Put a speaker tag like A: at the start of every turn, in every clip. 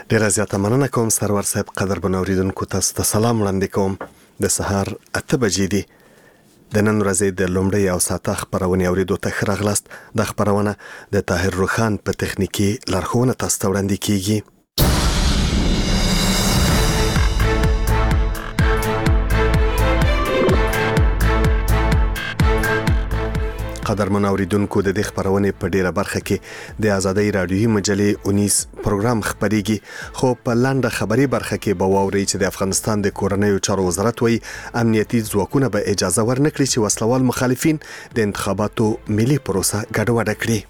A: ډیره زیاته مننه کوم سرور صاحب. قدرمن اوریدونکو تاسو ته سلام وړاندې کوم. د سهار 8 بجې دي. د نن ورځې د لومړۍ او ساته خبرونه اوریدو ته ښه راغلاست. د خبرونه د طاهر روخان په تخنیکی لارښوونه تاسو ته وړاندې کیږي. قدرمن اوریدونکو د دې خبرونه په ډیره برخه کې د آزادۍ رادیوي مجلې 19 پروګرام خبريږي، خو په لاندې خبري برخه کې به واوري چې د افغانستان د کورنیو چارو وزارت وایي امنیتي ځواکونه به اجازه ورنکړي چې وسلوال مخالفین د انتخاباتو ملي پروسه ګډوډه کړي.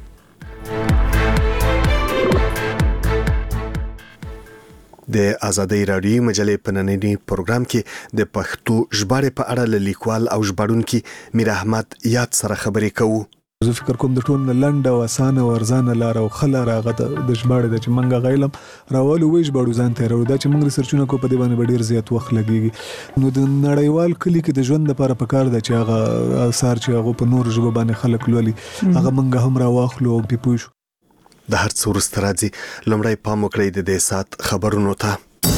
A: د آزادۍ رادیوي مجلې په نننی پروګرام کې د پښتو ژباړې په اړه لیکوال او ژباړونکي میر احمد یاد سره خبرې کوو.
B: زه فکر کوم د ټول لنډ او اسانه ورزانه لار او خلاره راغه د ژباړې د چې منګه غیلم راولو وې ژباړو ځان ته راو دا چې موږ ریسرچونه کو په دې باندې ډیر زیات وخت لګيږي. نو د نړیوال کلی کې د ژوند لپاره پکار ده چې هغه اثر چې هغه په نور ژبه باندې خلک لولي هغه منګه هم راواخلو او په پوښ
A: د هر څو وروسته راځي. لومړی پام وکړئ د دې سات خبرونو ته.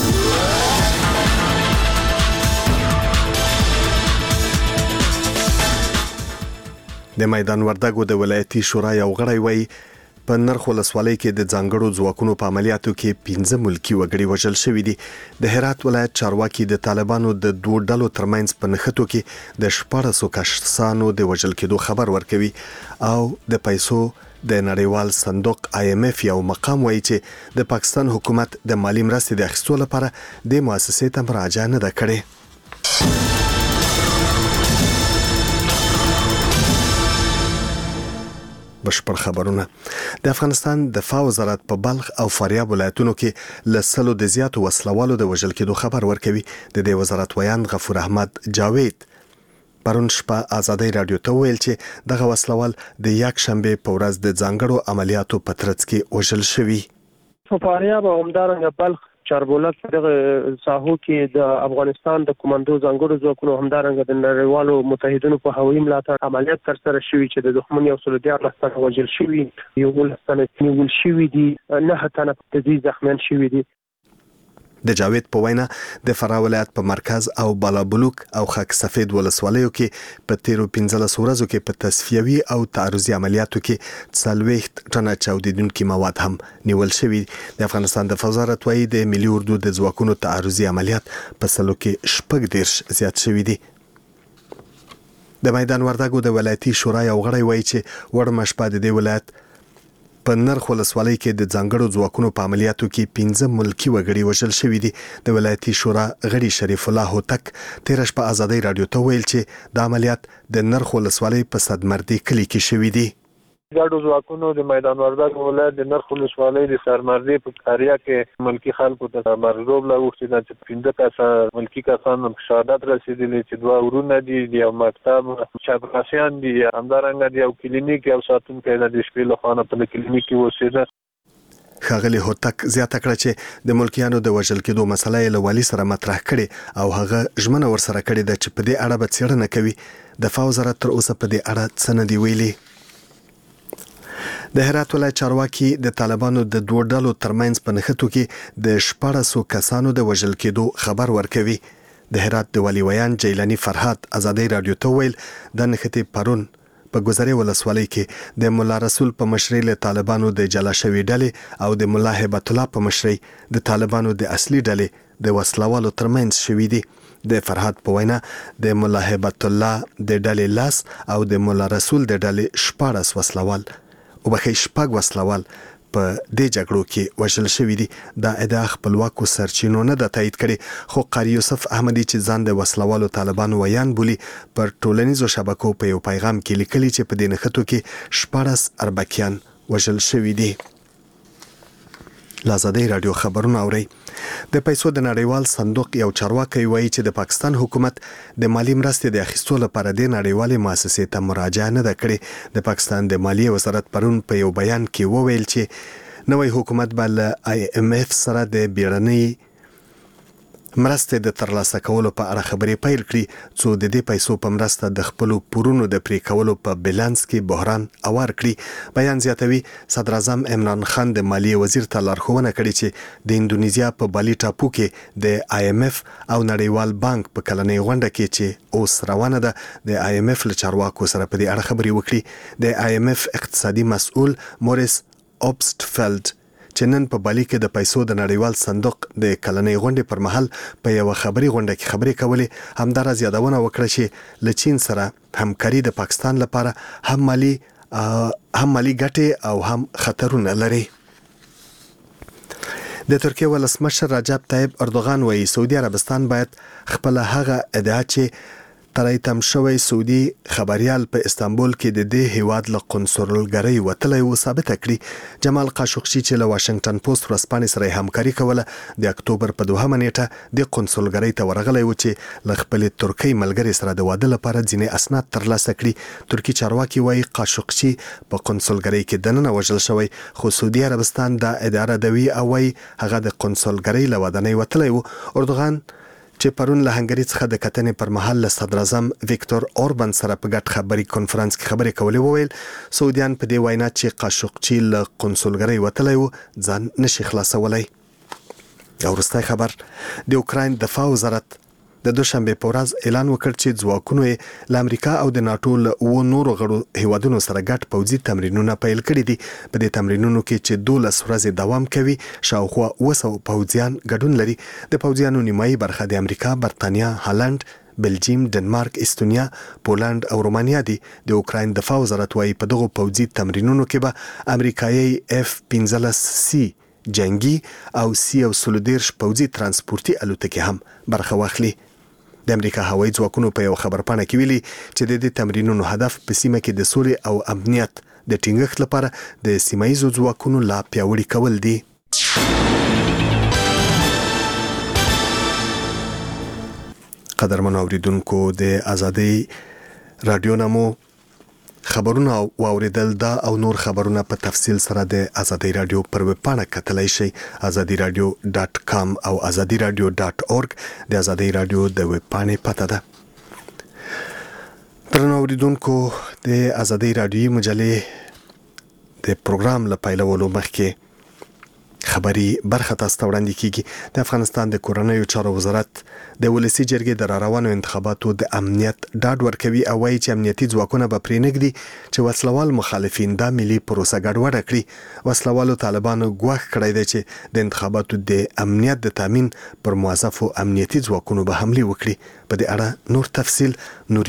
A: د میدان وردګو د ولایتي شورا یو غړی وایي په نرخ ولسوالۍ کې د ځانګړو ځواکونو په عملیاتو کې 15 ملکی وګړي وژل شوي دي. د هرات ولایت چارواکي د طالبانو د دوه ډلو ترمنځ په نښتو کې د 14 کسانو د وژل کېدو خبر ورکوي او د پیسو د نړیوال صندوق IMF یو مقام وایي چې د پاکستان حکومت د مالی مرستې د اخیستو لپاره د مؤسسې ته مراجعه نه ده کړې. بشپړ خبرونه. د افغانستان دفاع وزارت په بلخ او فاریاب ولایتونو کې ل سلو د زیاتو وسلوالو د وژل کېدو خبر ورکوي. د دې وزارت ویان غفور احمد جاوید پرون شپه آزادۍ رادیو ته ویل چې دغه وسلوال د یک شنبه په ورځ د ځانګړو عملیاتو په ترڅ کې وژل شوی.
C: په فاریاب او همدارنګه بلخ چاربولک دغه ساحو کې د افغانستان د کمانډو ځانګړو ځواکونو همدارنګه د نړیوالو متحدینو په هوایي ملاتړ عملیات ترسره شوي چې د دښمن یو سل 14 وژل شوي، یو ولستانه نیول شوي دي، 9 تنه په دې زخمیان شوي دي.
A: د جاوید په وینا د فراه ولایت په مرکز او بالابلوک او خاک سفید ولسوالیو کې په 13 ورځو کې په تصفیوي او تعرضي عملیاتو کې 40 ټنه چاودیدونکي مواد هم نیول شوي. د افغانستان د وزارت وایي د ملي اردو د ځواکونو تعرضي عملیات په سلو کې 14 زیات شوي دي. د میدان وردګو د ولایتي شورا یو غړی وایي چې وړ مشپه د دې ولایت په نرخ ولسوالۍ کې د ځانګړو ځواکونو په عملیاتو کې 15 ملکی وګړي وژل شوي دي. د ولایتي شورا غړي شریف الله هوتک تیر شپه آزادۍ رادیو ته ویل چې د عملیات د نرخ ولسوالۍ په صدمردي کلی کې شوي دي.
D: ګډو ځواکونو د میدان وردګ ولایت د نرخ ولسوالۍ د سرمردي په قریه کې ملکی خلکو ته مرزوب لاوښتي چې 15 کسان ملکی کسان شهادت رسیدلي چې 2 ورونه دي، یو مکتب، چاپراسیان دي، همدارنګه یو کلینیک یو ساتونکی د شپې له خوا په کلینیک کې اوسېده.
A: ښاغلي هوتک زیاته کړه چې د ملکیانو د وژل کېدو مسله له والي سره مطرح کړي او هغه ژمنه ورسره کړې ده چې په دې اړه به څېړنه کوي. دفاع وزارت تر اوسه په دې اړه څه نه دی ویلي. د هرات ولایت چارواکي د طالبانو د دوه ډلو ترمنځ په نښتو کې د 14 کسانو د وژل کېدو خبر ورکوي. د هرات د والي ویان جیلانی فرحات آزادۍ رادیو ته ویل د نښتې پرون په ګذرې ولسوالۍ کې د مولا رسول په مشرۍ له طالبانو د جلا شوي ډلې او د مولا هبت الله په مشرۍ د طالبانو د اصلي ډلې د وسلوالو ترمنځ شوي دي. د فرحات په وینا د مولا هبت الله د ډلې لاس او د مولا رسول د ډلې 14 وسلوال او بخې شپږ وسلوال په دې جګړو کې وژل شوي دي. دا ادعا خپلواکو سرچینو نه ده تایید کړې، خو قاری یوسف احمدي چې ځان د وسلوالو طالبانو ویان بولي پر ټولنیزو شبکو په یو پیغام کې لیکلي چې په دې نښتو کې 14 اربکیان وژل شوي دي. آزادۍ رادیو خبرونه اوري. د پیسو د نړیوال صندوق یو چارواکي وایي چې د پاکستان حکومت د مالی مرستې د اخیستو لپاره د نړیوالې مؤسسې ته مراجعه نه ده کړې. د پاکستان د مالیې وزارت پرون په یو بیان کې وویل چې نوې حکومت به له IMF سره د بیړنۍ مرستې د ترلاسه کولو په اړه خبرې پیل کړي څو د دې پیسو په مرسته د خپل پورونو د پرې کولو په بیلانس کې بحران اوار کړي. بیان زیاتوي صدر اعظم عمران خان د مالیې وزیر ته لارښوونه کړې چې د اندونیزیا په بالي ټاپو کې د IMF او نړیوال بانک په کلنۍ غونډه کې چې اوس روانه ده د IMF له چارواکو سره په دې اړه خبرې وکړي. د IMF اقتصادي مسؤل موريس اوبسټفیلډ چې نن په بالي کې د پیسو د نړیوال صندوق د کلنۍ غونډې پر مهال په یو خبري غونډه کې خبرې کولې همدارس یادونه وکړه چې له چین سره همکاري د پاکستان لپاره هم مالی ګټې او هم خطرونه لري. د ترکیه ولسمشر رجب طیب اردوغان وایي سعودي عربستان باید خپل هغه ادعا چې ترایتم شوی سعودي خبريال په استانبول کې د دې هیواد له قنصلګرۍ وتلی و ثابت کړي. جمال قاشقچي چې له واشنگټن پوسټ ورځپاڼې سره همکاري کوله د اکتوبر په 2 نیټه د قنصلګرۍ ته ورغلی و چې له خپل ترکی ملګری سره د واده لپاره ځینې اسناد ترلاسه کړي. ترکی چارواکي وایي قاشقچي په قنصلګرۍ کې دننه وژل شوی خو سعودي عربستان دا ادعا دوي او وایي هغه د قنصلګرۍ له ودانۍ وتلی و. اردوغان چې پرون له هنګری څخه د کتنې پر مهال له صدر اعظم ویکتور اوربان سره په ګډ خبري کانفرنس کې خبرې کولې وویل سعودیان په دې وینا چې قاشقچي له قنصلګرۍ وتلی و ځان نشي خلاصولی. او وروستی خبر د اوکراین دفاع وزارت د دوشنبه په ورځ اعلان وکړ چې ځواکونو یې له امریکا او د ناتو له نورو غړو هیوادونو سره ګډ پوځي تمرینونه پیل کړي دي. په دې تمرینونو کې چې 12 ورځې دوام کوي شاوخوا 200 پوځیان ګډون لري. د پوځیانو نیمایي برخه د امریکا، برتانیا، هالند، بلجیم، ډنمارک، استونیا، پولند او رومانیا دي. د اوکراین دفاع وزارت وايي په دغه پوځي تمرینونو کې به امریکایي F-15C جنگي او C-130 پوځي ترانسپورتي الوتکې هم برخه واخلي. د امریکا هوایي ځواکونو په یو خبرپاڼه کې ویلي چې د دې تمرینونو هدف په سیمه کې د سولې او امنیت د ټینګښت لپاره د سیمایي ځواکونو لا پیاوړي کول دي. قدرمن اوریدونکو د ازادي رادیو نامو خبرونه واوریدل دا او نور خبرونه په تفصیل سره د ازادي رادیو پر ویب پاڼه کتلای شئ azadiradio.com او azadiradio.org د ازادي رادیو د ویب پاڼې پته ده. درنو اوریدونکو د ازادي رادیو مجلې د پروګرام لپاره مخکې خبري برخه تاسو ته وړاندې کیږي. د افغانستان د کورنیو چارو وزارت د ولسی جرګې د روانو انتخاباتو د امنیت ډاډ ورکوي او وايي چې امنیتي ځواکونه به پرې نږدي چې وسلوال مخالفین دا ملي پروسه ګډوډه کړي. وسلوالو طالبانو ګواښ کړی دی چې د انتخاباتو د امنیت د تامین پر موظفو امنیتي ځواکونو به حمله وکړي. په دې اړه نور تفصیل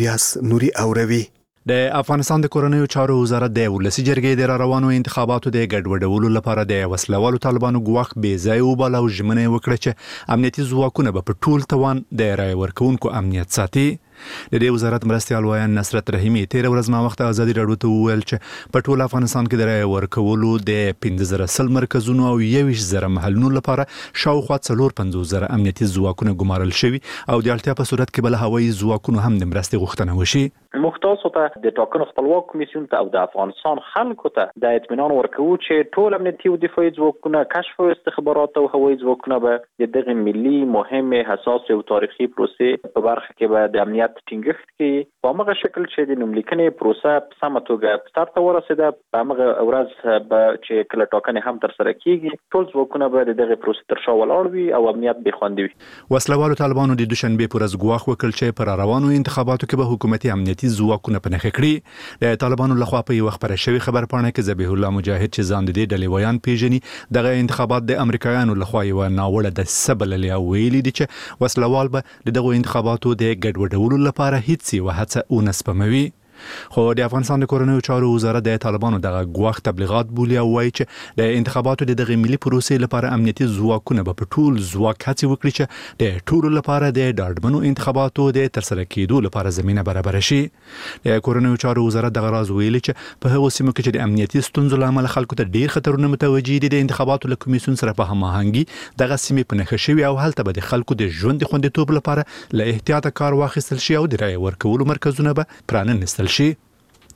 A: نوري اوروي.
E: د افغانستان د کورنیو چارو وزارت د ولسی جرګې د روانو انتخاباتو د ګډوډولو لپاره د وسلوالو طالبانو ګواښ بې ځای وباله او ژمنه وکړه چې امنیتي ځواکونه به په ټول توان د رای ورکوونکو امنیت ساتي. د دې وزارت مرستیال وایي نصرت رحیمي 13 ورځ ما وخت ازادي رادیو ته وویل چې په ټول افغانستان کې د رای ورکولو د 15000 مرکزونو او 21000 محلونو لپاره شاوخوا 45000 امنیتي ځواکونه ګمارل شوي او د اړتیا په صورت کې بل هوایي ځواکونه هم د مرستې غوښتنه وشي.
F: مختص ته د ټاکنو خپلواک کمیسیون ته او د افغانستان خلکو ته د اطمینان ورکوي چې ټول امنیتي او دفاعي ځواکونه کشف او استخبارات او هوایي ځواکونه به دغه ملي مهمه حساس او تاریخي پروسې په برخه کې به د امنیت ټینګښت کې په هغه شکل چې د نوملیکنې پروسه په سمه توګه سر ته ورسېده په هغه ورځ به چې کله ټاکنې هم تر سره کیږي ټول ځواکونه به دغه پروسې تر شا ولاړ وي او امنیت به خوندي وي.
E: وسلوالو طالبانو د دوشنبه پر ورځ ګواښ وکړ چې پر روانو انتخاباتو کې به حکومتي امنیتي ځواکونه په نښه کړي. د طالبانو لخوا په یو خبره شوی خبرپاڼه کې ذبیح الله مجاهد چې ځان د دې ډلې ویان پیژني دغه انتخابات د امریکایانو لخوا یو ناوړه د سبل له ویلي دي چې وسلوال به دغه انتخاباتو د ګډوډولو لپاره هیڅ یو هڅه ونسپموي. خو د افغانستان د کورنیو چارو وزارت د طالبانو دغه ګواښ تبلیغات بولي او وایي چې د انتخاباتو د دغه ملي پروسې لپاره امنیتي ځواکونه به په ټول ځواک هڅې وکړي چې د ټولو لپاره د ډاډمنو انتخاباتو د ترسره کېدو لپاره زمینه برابر شي. د کورنیو چارو وزارت دغه راز ویلي چې په هغو سیمو کې چې د امنیتي ستونزو له امله خلکو ته ډیر خطرونه متوجه دي د انتخاباتو له کمیسیون سره په هماهنګي دغه سیمې په نښه شوي او هلته به د خلکو د ژوند د خوندیتوب لپاره له احتیاطه کار واخیستل شي او د رای ورکولو مرکزونه به پرانستل شي.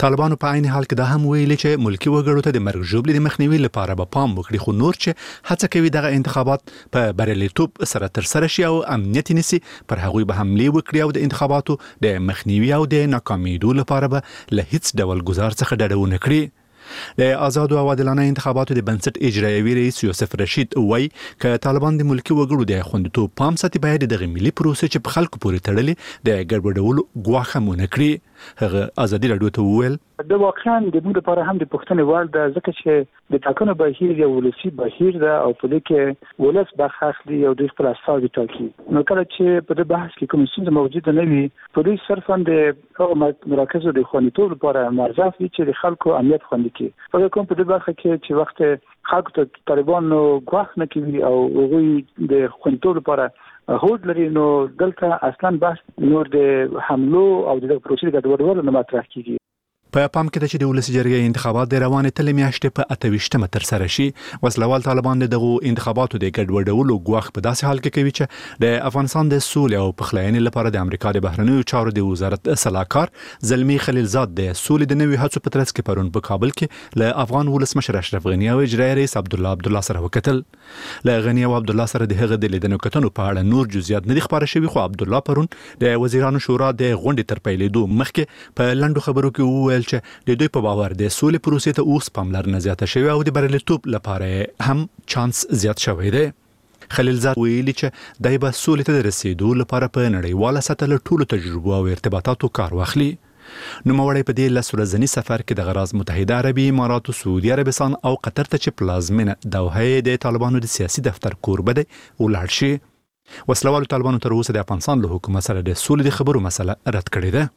E: طالبانو په عین حال کې دا هم ویلي چې ملکی وګړو ته د مرګ ژوبلې د مخنیوي لپاره به پام وکړي، خو نور چې هڅه کوي دغه انتخابات په بریالیتوب سره ترسره شي او امنیت نسی، پر هغوی به حمله وکړي او د انتخاباتو د مخنیوي او د ناکامیدو لپاره به له هیڅ ډول گزار څخه ډډه ونه کړي. د آزاد او عادلانه انتخاباتو د بنسټ اجرایوي رئیس یوسف رشید وایي ک طالبان د ملکی وګړو د خوندیتوب پام ساتي باید د ملي پروسې چې په خلکو پورې تړلې د ګډوډولو ګواښ مونه کړي. هغه ازادي رادیو ته وویل
G: د واقعا د موږ لپاره هم د پښتنې وړ ده، ځکه چې د ټاکنو بهیر یو ولسی بهیر ده او په دې کې ولس برخه اخلي او د خپل استازي ټاکي. نو کله چې په دې بحث کې کوم څه موجود نه وي، په دې صرفا د مراکزو د خوندیتوب لپاره مرجع وي چې د خلکو امنیت خوندي کړي. په کوم په دې برخه کې چې وخت خلکو ته طالبانو ګواښ نه کوي او هغوی د خوندیتوب لپاره هوډ لري، نو دلته اصلا بحث نور د حملو او د پروسې د ګډوډولو نه مطرح کیږي.
E: په پام کې ده چې د ولسی جرګې انتخابات د روانې تلې میاشتې په 28مه تر سره شي. وسلوال طالبان دغه انتخاباتو د ګډوډولو ګواښ په داسې حال کې کوي چې د افغانستان د سولې او پخلاینې لپاره د امریکا د بهرنیو چارو د وزارت صلاحکار زلمی خلیلزاد د سولې د نوي هڅو په ترڅ کې پرون په کابل کې له افغان ولسمشر اشرف غنی او اجرایي رئیس عبدالله سره وکتل. له غنی او عبدالله سره د هغه د لیدنو کتنو په اړه نور جزئیات نه دي خبره شوي، خو عبدالله پرون د وزیرانو شورا د غونډې تر پیلېدو مخکې په لنډو خبرو کې وویل چې د دوی په باور د سولې پروسې ته اوس پاملرنه زیاته شوې او د بریالیتوب لپاره هم چانس زیات شوی دی. خلیلزاد ویلي چې دای به سولې ته رسیدو لپاره په نړیواله سطح له ټولو تجربو او ارتباطاتو کار واخلي. نوموړی په دې 10 ورځني سفر کې د غراز متحده عربي اماراتو، سعودي عربستان او قطر ته چې پلازمینه دوحه د طالبانو د سیاسي دفتر کوربه دی ولاړ شي. وسلوالو طالبانو تر اوسه د افغانستان له حکومت سره د سولې د خبرو مسله رد کړې ده.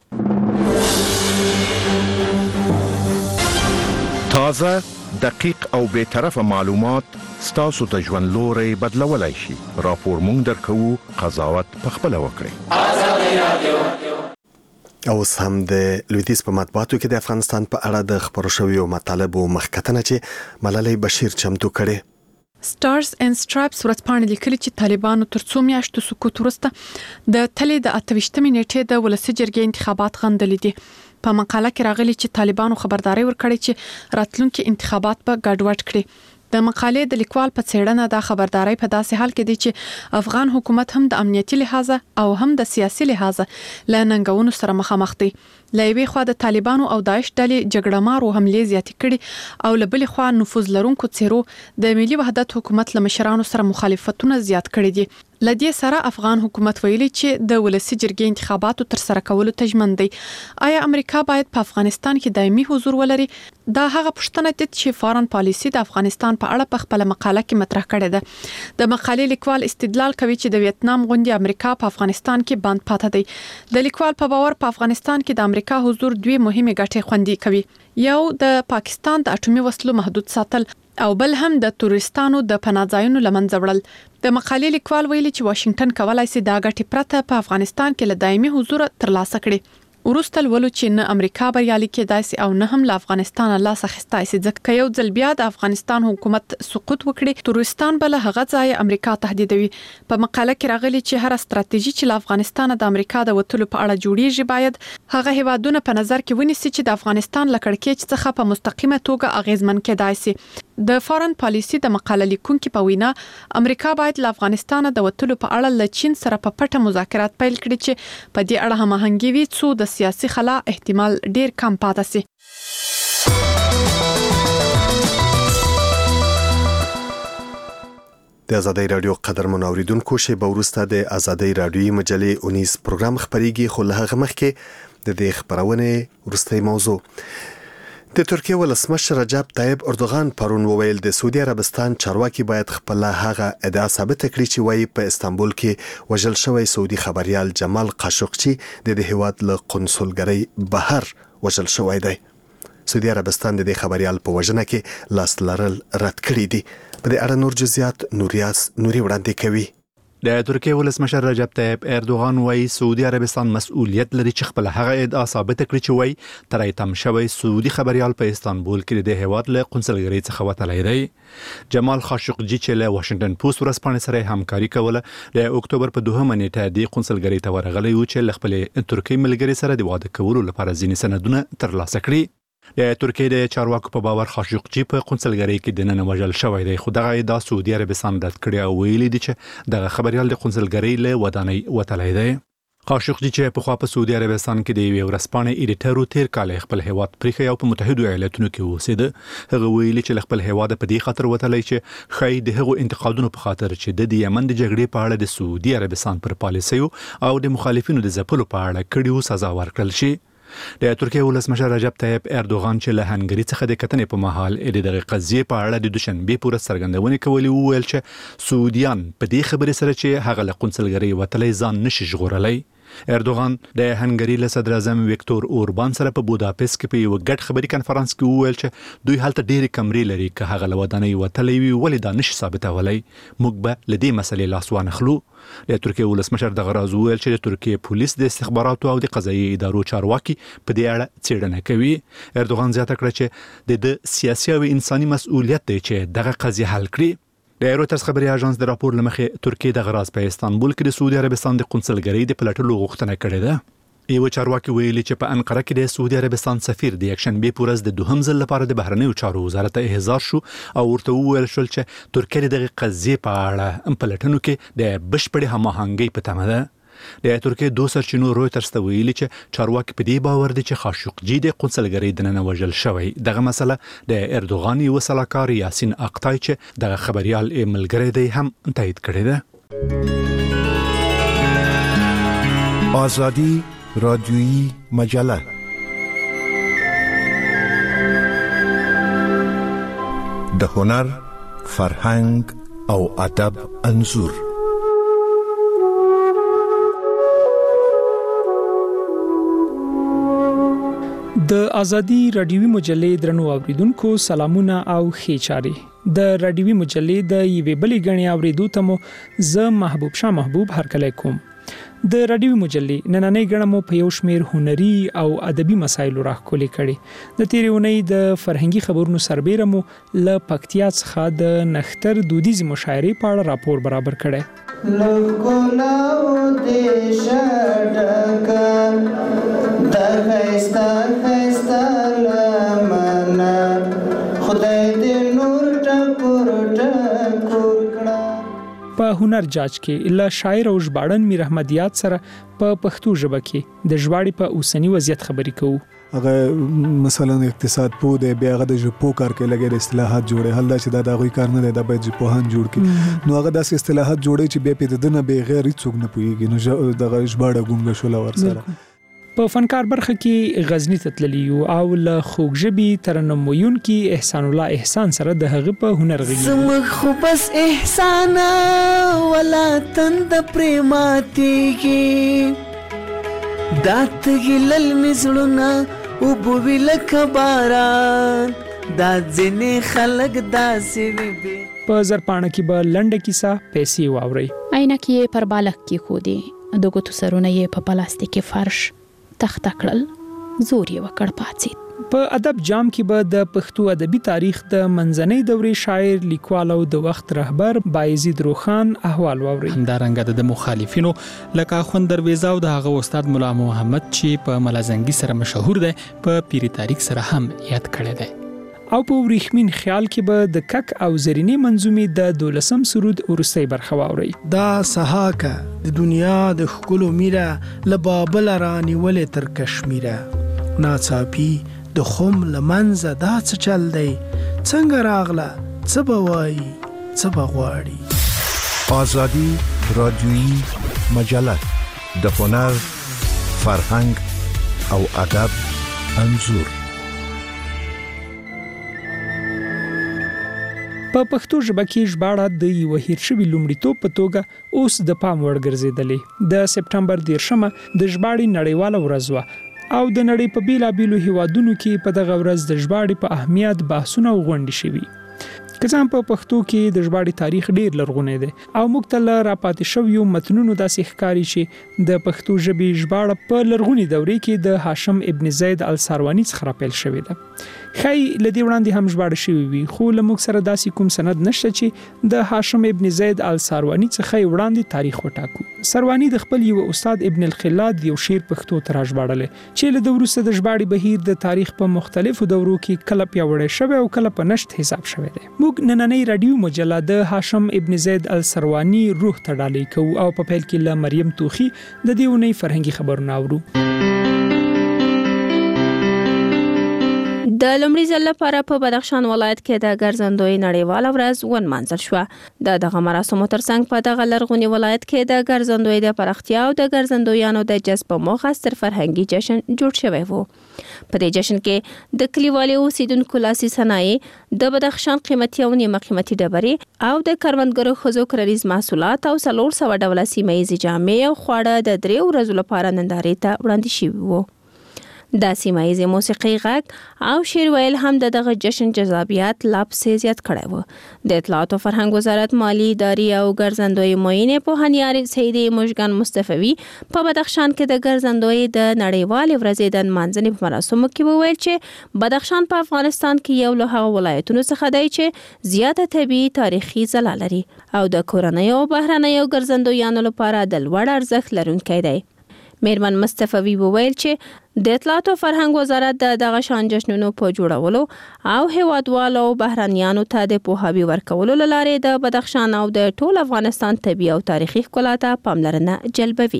H: تازه، دقیق او به طرفه معلومات ستاسو ته ژوند لوري بدلولای شي. راپور مونږ درکو، قضاوت پخپله وکړئ.
A: اوس هم د لویدیځ په مطبوعاتو کې د افغانستان په اړه د خبرو شویو مطالبو مخکتنه چې ملالۍ بشیر چمتو کړي.
I: سټارز اینڈ سټرایپس ورځپاڼه لیکلي چې طالبانو تر څو میاشتو سکوت وروسته د تلې د 28مې نیټې د ولسی جرګې انتخابات غندلې دي. په مقاله کې راغلي چې طالبانو خبرداري ورکړې چې راتلونکي انتخابات به ګډوډ کړي. د مقالې د لیکوال په څېړنه دا خبرداري په داسې حال کې دي چې افغان حکومت هم د امنیتي لحاظه او هم د سیاسي لحاظه له ننګونو سره مخامخ دي. له یوې خوا د طالبانو او داعش ډلې جګړه مارو حملې زیاتې کړي او له بلې خوا نفوذ لرونکو څیرو د ملي وحدت حکومت له مشرانو سره مخالفتونه زیات کړي دي. لدې سره افغان حکومت ویلي چې د ولسی جرګې انتخاباتو تر سره کولو ته ژمن دی. آیا امریکا باید په افغانستان کې دایمي حضور ولري؟ دا هغه پوښتنه ده چې فارن پالیسی د افغانستان په اړه په خپل مقاله کې مطرح کړې ده. د مقالې لیکوال استدلال کوي چې د ویتنام غونډې امریکا په افغانستان کې بند پاتې دی. د لیکوال په باور په افغانستان کې د امریکا حضور دوی مهمه ګټې خوندي کوي. یو د پاکستان د اټومي وسلو محدود ساتل او بل هم د تورستانو د پناهځایونو لمنځه وړل. د مقالې لیکوال ویلي چې واشنگټن کولای شي دا ګټې پرته په افغانستان کې له دایمي حضور ترلاسه کړي. ورسته ولو چې نه امریکا بریالي کېدای شي او نه هم له افغانستان لاس اخیستای شي، ځکه یو ځل بیا د افغانستان حکومت سقوط وکړي تورستان بل هغه ځای امریکا تهدیدوي. په مقاله کې راغلي چې هر ستراتیژي چې له افغانستان د امریکا د وټلو په اړه جوړیږي باید هغه هیوادونه په نظر کې ونیسي چې د افغانستان له کړکېچ څخه په مستقیمه توګه اغیزمن کېدای شي. د فارن پالیسی د مقاله لیکونکو په وینا امریکا باید له افغانستان د وټلو په اړه له چین سره په پټه مذاکرات پیل کړي چې په دې اړه هماهنګي وي څو د سیاسي خلا احتمال ډیر کم پاتې شي.
A: د آزادۍ رادیو قدرمن اوریدونکو شیبه وروسته د آزادۍ رادیوي مجلې 19 پروګرام خبريږي، خو له هغه مخکې د دې خبرونه وروستۍ موضوع. د ترکیه ولسمشر رجب طیب اردوغان پرون وویل د سعودي عربستان چارواکي باید خپل هغه ادعا ثابت کړي چې وایي په استانبول کې وژل شوی سعودي خبريال جمال قاشقچي د هیواد له قونسلګرۍ بهر وژل شوی دی. سعودي عربستان د خبريال په وژنه کې لاس لرل رد کړی دی. په دې اړه نور جزئیات نوري وړاندې کوي.
E: د ترکیه ولسمشر رجب طیب اردوغان وايي سعودي عربستان مسؤلیت لري چې خپل هغه ادعا ثابت کړي چې وايي تر ایتم شوی سعودي خبريال په استانبول کې د هیواد له قونسلګرۍ څخه وتلی دی. جمال خاشقجي چې له واشنگټن پوسټ ورځپاڼې سره همکاري کوله د اکتوبر په 2 نیټه د قونسلګرۍ ته ورغلی و چې خپل ترکیه ملګری سره د واده کولو لپاره ځینې سندونه ترلاسه کړي. د ترکیه د چارواکو په باور خاشقجي په قونسلګرۍ کې د نن وژل شوی دی، خو دغه ادعا سعودي عربستان رد کړی او ویلي دی چې دغه خبريال د قونسلګرۍ له ودانۍ وتلی دی. خاشقجي چې په خوا په سعودي عربستان کې د یوې ورځپاڼې ایډیټر تیر کال خپل هیواد پریخي او په متحده ایالاتونو کې اوسېده. هغه ویلي چې خپل هیواد په دې خاطر وتلی چې خای د هغو انتقادونو په خاطر چې د یمن د جګړې په اړه د سعودي عربستان پر پالیسیو او د مخالفینو د ځپلو په اړه کړیو سزا ورکړل شي. د ترکیه ولسمشر رجب طیب اردوغان چې له هنګری څخه د کتنې په محل دغه قضیه په اړه د دوشنبه پورې څرګندونه کوي ویل چې سعودیان په دې خبرې سره چې هغه له قونسلګرۍ وتلی ځان نشي ژغورلی. اردوغان د هنګری له صدر اعظم ویکتور اوربان سره په بوداپست کې په یو ګډ خبري کانفرنس کې ویل چې دوی هلته ډېری کمرې لري که هغه له ودانۍ وتلی وي ولې دا نشي ثابتولی. موږ به له دې مسلې لاس وانخلو. د ترکیه ولسمشر دغه راز ویل چې د ترکیه پولیس د استخباراتو او د قضایي ادارو چارواکي په دې اړه څېړنه کوي. اردوغان زیاته کړه چې د سیاسي او انساني مسؤلیت دی چې دغه قضیه حل کړي. د رویټرز خبري اژانس د راپور لمخې ترکیه د غراز په استانبول کې د سعودي عربستان د قونسلګرۍ د پلټلو غوښتنه کړې ده. یو چارواکي ویلي چې په انقره کې د سعودي عربستان سفیر د یکشنبه پورز د دوهم ځل لپاره د بهرنیو چارو وزارت احضار شو او ورته وویل شول چې ترکیه دغه قضیه په اړه پلټنو کې د بشپړې هماهنګۍ په تمه ده. د ترکیه دوه سرچینو رویټرز ته ویلي چې چارواکي په دې باور دي چې خاشقجي د قونسلګرۍ د نن وژل شوی. دغه مسله د اردوغان یو سلاکار یاسین اقتای چې دغه خبريال ملګری دی هم تایید کړی ده.
H: آزادی رادیویی مجله د هنر، فرهنګ او ادب انځور.
J: د ازادي رادیوي مجلې درنو اوریدونکو سلامونه او ښې چاري. د رادیوي مجلې د یوې بلې غني اوریدو ته مو زه محبوب شاه محبوب هرکلی کوم. د رادیوي مجلې نننۍ غړم په یو شمیر هنري او ادبي مسایلو راخولې کړي. د تیرونی د فرهنګي خبرونو سربېره مو ل پکتیا څخه د نختر دودیزي مشاعرې په اړه راپور برابر کړي.
K: لګولاو دې شډکر د خستا خستا لمنا خدای دې نور ټکور ټکور کړه.
J: په هنر جاج کې له شاعر او ژباړن میر احمدیات سره په پښتو ژبه کې د ژباړې په اوسنی وضعیت خبرې کوو.
B: هغه مثلا اقتصاد پوه دی، بیا هغه د ژبو کار کوي، لګي د اصطلاحات جوړي، حل دا چې دا غوي کار نه دی، دا باید ژبپوهان جوړ کړي. نو هغه داسې اصطلاحات جوړي چې بیا په دنه به غیر څوک نه پويږي. نو دغه ژباړه ګونګه شول ور سره.
J: په فنکار برخه کې غزنی تتللی او له خوږژبي ترنمویون کې احسان الله احسان سره د هغه په هنر غږی.
K: زمخ خو بس احسان ولا تند پریماتیږي دات غلل مزړونه او بووی لکه باران دا ځنې خلک داسې وي.
J: په زرپاڼه کې به لنډه کیسه پیسې واوري.
L: عینکې یې پر بالښت کې خودي، د ګوتو سرونه یې په پلاستیکي فرش تخته کړل، زور یې وکړ پاتې.
J: په ادب جام کې به د پښتو ادبي تاریخ د منځنۍ دورې شاعر، لیکوال او د وخت رهبر بایزید روخان احوال واوري.
M: همدارنګه د مخالفینو لکه اخوند درویزه او د هغه استاد مولا محمد چې په ملازنګي سره مشهور دی په پیری تاریخ سره هم یاد کړی دی.
J: او په وریښمین خیال کې به د کک او زرینې منظومې د 12 سرود ورستۍ برخه واوري.
N: دا سهاکه د دنیا د ښکلو میره له بابل رانی ولې تر کشمیره ناڅاپي د خم لمنځه دا څه چل دی څنګه راغله څه به وایي څه به غواړي.
H: آزادی رادیویی مجله د هنر، فرهنګ او ادب انځور.
J: په پښتو ژبه کې ژباړه د یو هیر شوی لومړیتوب په توګه اوس د پام وړ ګرځیدلې. د سپټمبر 10مه د ژباړې نړیواله ورځ وه او د نړۍ په بیلابیلو هیوادونو کې په دغه ورځ د ژباړې په اهمیت بحثونه او غونډې شوي. کله په پښتو کې د ژباړې تاریخ ډیر لرغونی دی او موږ ته را پاتې شویو متنونو داسې ښکاري چې د پښتو ژبې ژباړه په لرغونی دورې کې د هاشم ابن زید الساروانی څخه راپیل شوې ده. خی لدی وړاندې هم ژباړه شوې وي خو لموږ سره داسې کوم سند نشته چې د هاشم ابن زید الساروانی څخه وړاندې تاریخ وټاکو. ساروانی د خپل یو استاد ابن الخلاد یو شعر پښتو ته راژباړل چې له وروسته د ژباړې بهیر د تاریخ په مختلفو دورو کې کله پیاوړی شوی او کله په نشت حساب شوی دی. موږ نننۍ رادیو مجله د هاشم ابن زید الساروانی روح ته ډالۍ کوو او په پیل کې له مریم توخی د دې ونې فرهنګي خبرونه اورو.
O: د لومړي ځل لپاره په بدخشان ولایت کې د ګرځندوی نړیواله ورځ ونمانځل شوه. دغه مراسمو ترڅنګ په دغه لرغوني ولایت کې د ګرځندوی د پراختیا او د ګرځندویانو د جذب په موخه ستر فرهنګي جشن جوړ شوی و. په دې جشن کې د کلیوالي اوسیدونکو لاسي صنایع، د بدخشان قیمتي او نیمه قیمتي ډبرې او د کروندګرو ښځو کرنیز محصولات او 400 ډوله سیمه ییزې جامې او خواړه د 3 ورځو لپاره نندارې ته وړاندې شوي وو. د سیمه ییزې موسیقي غږ او شعر ویل هم دغه جشن جذابیت لا پسې زیات کړی و. د اطلاعات او فرهنګ وزارت مالی ادارې او ګرځندوی معین پوهنیار سید مشګان مصطفی په بدخشان کې د ګرځندوی د نړیوالې ورځې د نمانځنې په مراسمو کې وویل چې بدخشان په افغانستان کې یو له هغو ولایتونو څخه دی چې زیاته طبیعي تاریخي ځلا لري او د کورنیو او بهرنیو ګرځندویانو لپاره د لوړ ارزښت لرونکی دی. میرمن مصطفی وویل چې د اطلاعات او فرهنګ وزارت دغه شان جشنونو په جوړولو او هیوادوالو بهرنیانو ته د پوهاوي ورکولو لپاره د بدخشان او د ټول افغانستان طبیعي او تاریخي ښکلا ته پاملرنه جلبوي.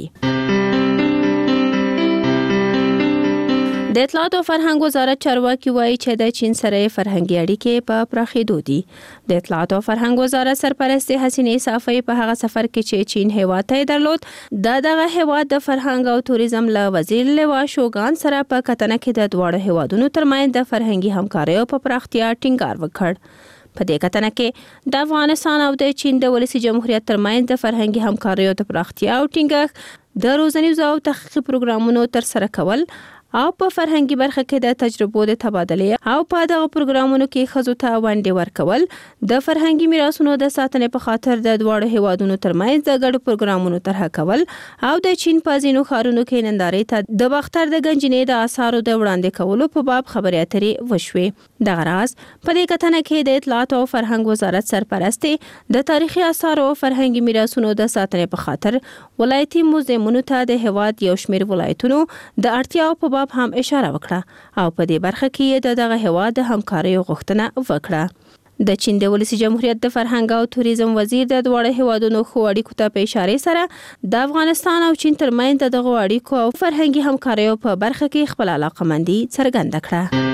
O: د اطلاعات او فرهنګ وزارت چارواکي وایي چې د چین سره فرهنګي اړیکې په پراخېدو دي. د اطلاعات او فرهنګ وزارت سرپرست حسینې صافی په هغه سفر کې چې چین هیواد ته درلود دغه هیواد د فرهنګ او توریزم له وزیر لوا شوګان سره په کتنه کې د دواړو هیوادونو ترمنځ د فرهنګي همکاریو په پراختیا ټینګار وکړ. په دې کتنه کې د افغانستان او د چین د ولسي جمهوریت ترمنځ د فرهنګي همکاریو د پراختیا او ټینګښت د روزنیزو او تحقیقي پروګرامونو ترسره کول او په فرهنګي برخه کې د تجربو د تبادله او په دغه پروګرامونو کې ښځو ته ونډه ورکول د فرهنګي میراثونو د ساتنې په خاطر د دواړو هیوادونو ترمنځ د ګډو پروګرامونو طرح کول او د چین په ځینو ښارونو کې نندارې ته د باختر د گنجنې د آثارو د وړاندې کولو په باب خبرې اترې وشوې. دغه راز په دې کتنه کې د اطلاعات او فرهنګ وزارت سرپرست د تاریخي آثارو او فرهنګي میراثونو د ساتنې په خاطر ولایتي موزیمونو ته د هیواد یو شمېر ولایتونو د اړتیاو په باب هم اشاره وکړه او په دې برخه کې دغه هیواد د همکاریو غوښتنه وکړه. د چین د ولسي جمهوریت د فرهنګ او توریزم وزیر د دواړو هیوادونو خو اړیکو ته په اشاره سره د افغانستان او چین ترمنځ دغه اړیکو او فرهنګي همکاریو په برخه کې خپل علاقمندي څرګنده کړه.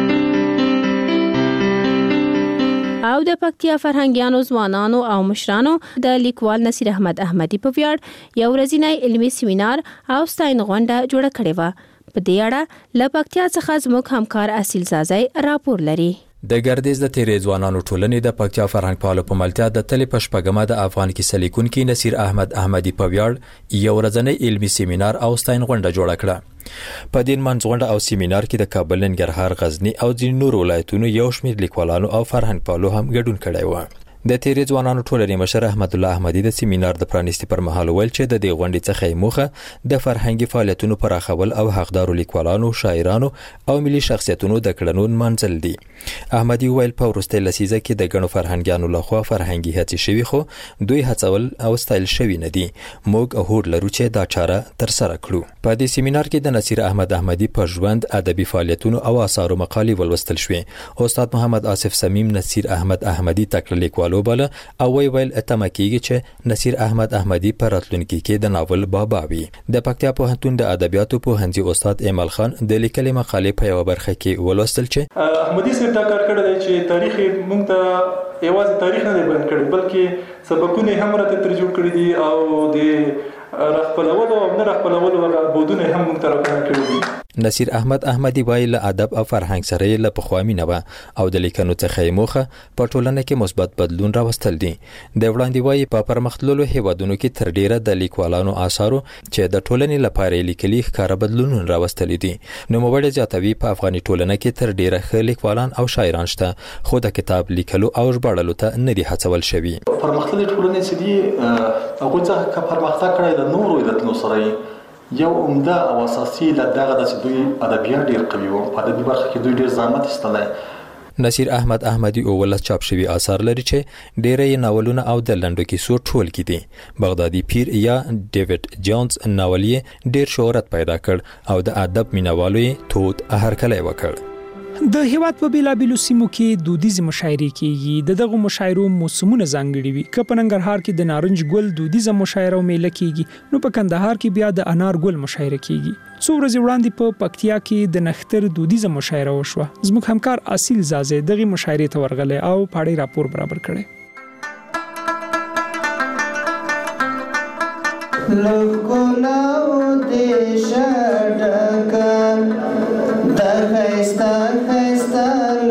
O: او د پکتیا فرهنګیانو ځوانانو او مشرانو د لیکوال نصیر احمد احمدی په ویاړ یو ورځنی علمي سیمینار او ستاین غونډه جوړه کړې و. په دې اړه له پکتیا څخه زموږ همکار اصیل زازی راپور لري.
P: د ګردیز د تیرې ځوانانو ټولنې د پکتیا فرهنګ پالو په ملتیا د تلې په شپږمه د افغان کیسه لیکونکي نصیر احمد احمدی په ویاړ یو ورځنی علمي سیمینار او ستاین غونډه جوړه کړه. په دې منځ غونډه او سیمینار کې د کابل، ننګرهار، غزنی او ځینو نور ولایتونو یو شمېر لیکوالانو او فرهنګ پالو هم ګډون کړی و. د تیرې ځوانانو ټولنې مشر احمد الله احمدی د سیمینار د پرانیستي پر مهال ویل چې د دې غونډې څخه موخه د فرهنګي فعالیتونو پراخول او حقدارو لیکوالانو، شاعرانو او ملي شخصیتونو د کړنو منځل دي. احمدی ویل په وروستۍ لسیزه کې د ګڼو فرهنګیانو لخوا فرهنګي هڅې شوي خو دوی هڅول او ستایل شوي نه دي. موږ هوډ لرو چې دا چاره ترسره کړو. په دې سیمینار کې د نصیر احمد احمدی په ژوند، ادبي فعالیتونو او آثارو مقالې ولوستل شوې. استاد محمد آصف صمیم نصیر احمد احمدی تکړه لیکوال وباله او ویل اتمه کېږي چې نصیر احمد احمدی په راتلونکي کې د ناول بابا وي. د پکتیا پوهنتون د ادبیاتو پوهنځي استاد ایمل خان د لیکلې مقالې په یو برخه کې ولوستل چې
Q: احمدی صاحب دا کار کړی دی چې تاریخ موږ ته یوازې تاریخ نه دی بیان کړی بلکې سبقونه هم راته تر جوړ کړی دي او د راخپلولو او نه راخپلولو هغه بودونه هم موږ ته راغلي کړي دي.
P: نصیر احمد احمدی وایي له ادب او فرهنګ سره له پخوامي نه او د لیکنو څخه موخه په ټولنه کې مثبت بدلون راوستل دي. د وړاندې وایي په پرمختللو هیوادونو کې تر ډیره د لیکوالانو آثارو چې د ټولنې لپاره لیکلي ښکاره بدلونونه راوستل دي. نو موږ زیاتوي په افغاني ټولنه کې تر ډیره ښه لیکوالان او شاعران شته، خو د کتاب لیکلو او ژباړلو ته نه دي هڅول شوي.
Q: پرمختللې ټولنې چې دي هغه څخه پرمختګ کړی د نورو علتونو سره یو عمده او اساسي علت دغه د چې دوی ادبیات ډیر قوي وو، په ادبي برخه کې دوی ډیر زحمت ایستلی.
P: نصیر احمد احمدی اول چاپ شوی آثار لري چې ډیره ناولونه او د لنډو کیسو ټولګي دي. بغدادي پیر یا ډیوډ جونز ناولې ډیر شهرت پیدا کړ او د ادب مینوالو یې تود هرکلی وکړ.
J: د هیواد په بیلابیلو سیمو کې دودیزه مشاعرې کیږي. دغه مشاعرو موسمونه ځانګړي وي. که په ننګرهار کې د نارنج ګل دودیزه مشاعره او میله کیږي، نو په کندهار کې بیا د انار ګل مشاعره کیږي. څو ورځې وړاندې په پکتیا کې د نختر دودیزه مشاعره وشوه. زموږ همکار اصیل زازه دغه مشاعرې ته ورغله او پاړې راپور برابر کړي.
K: لګولاو دې شډکا د خيستا خيستا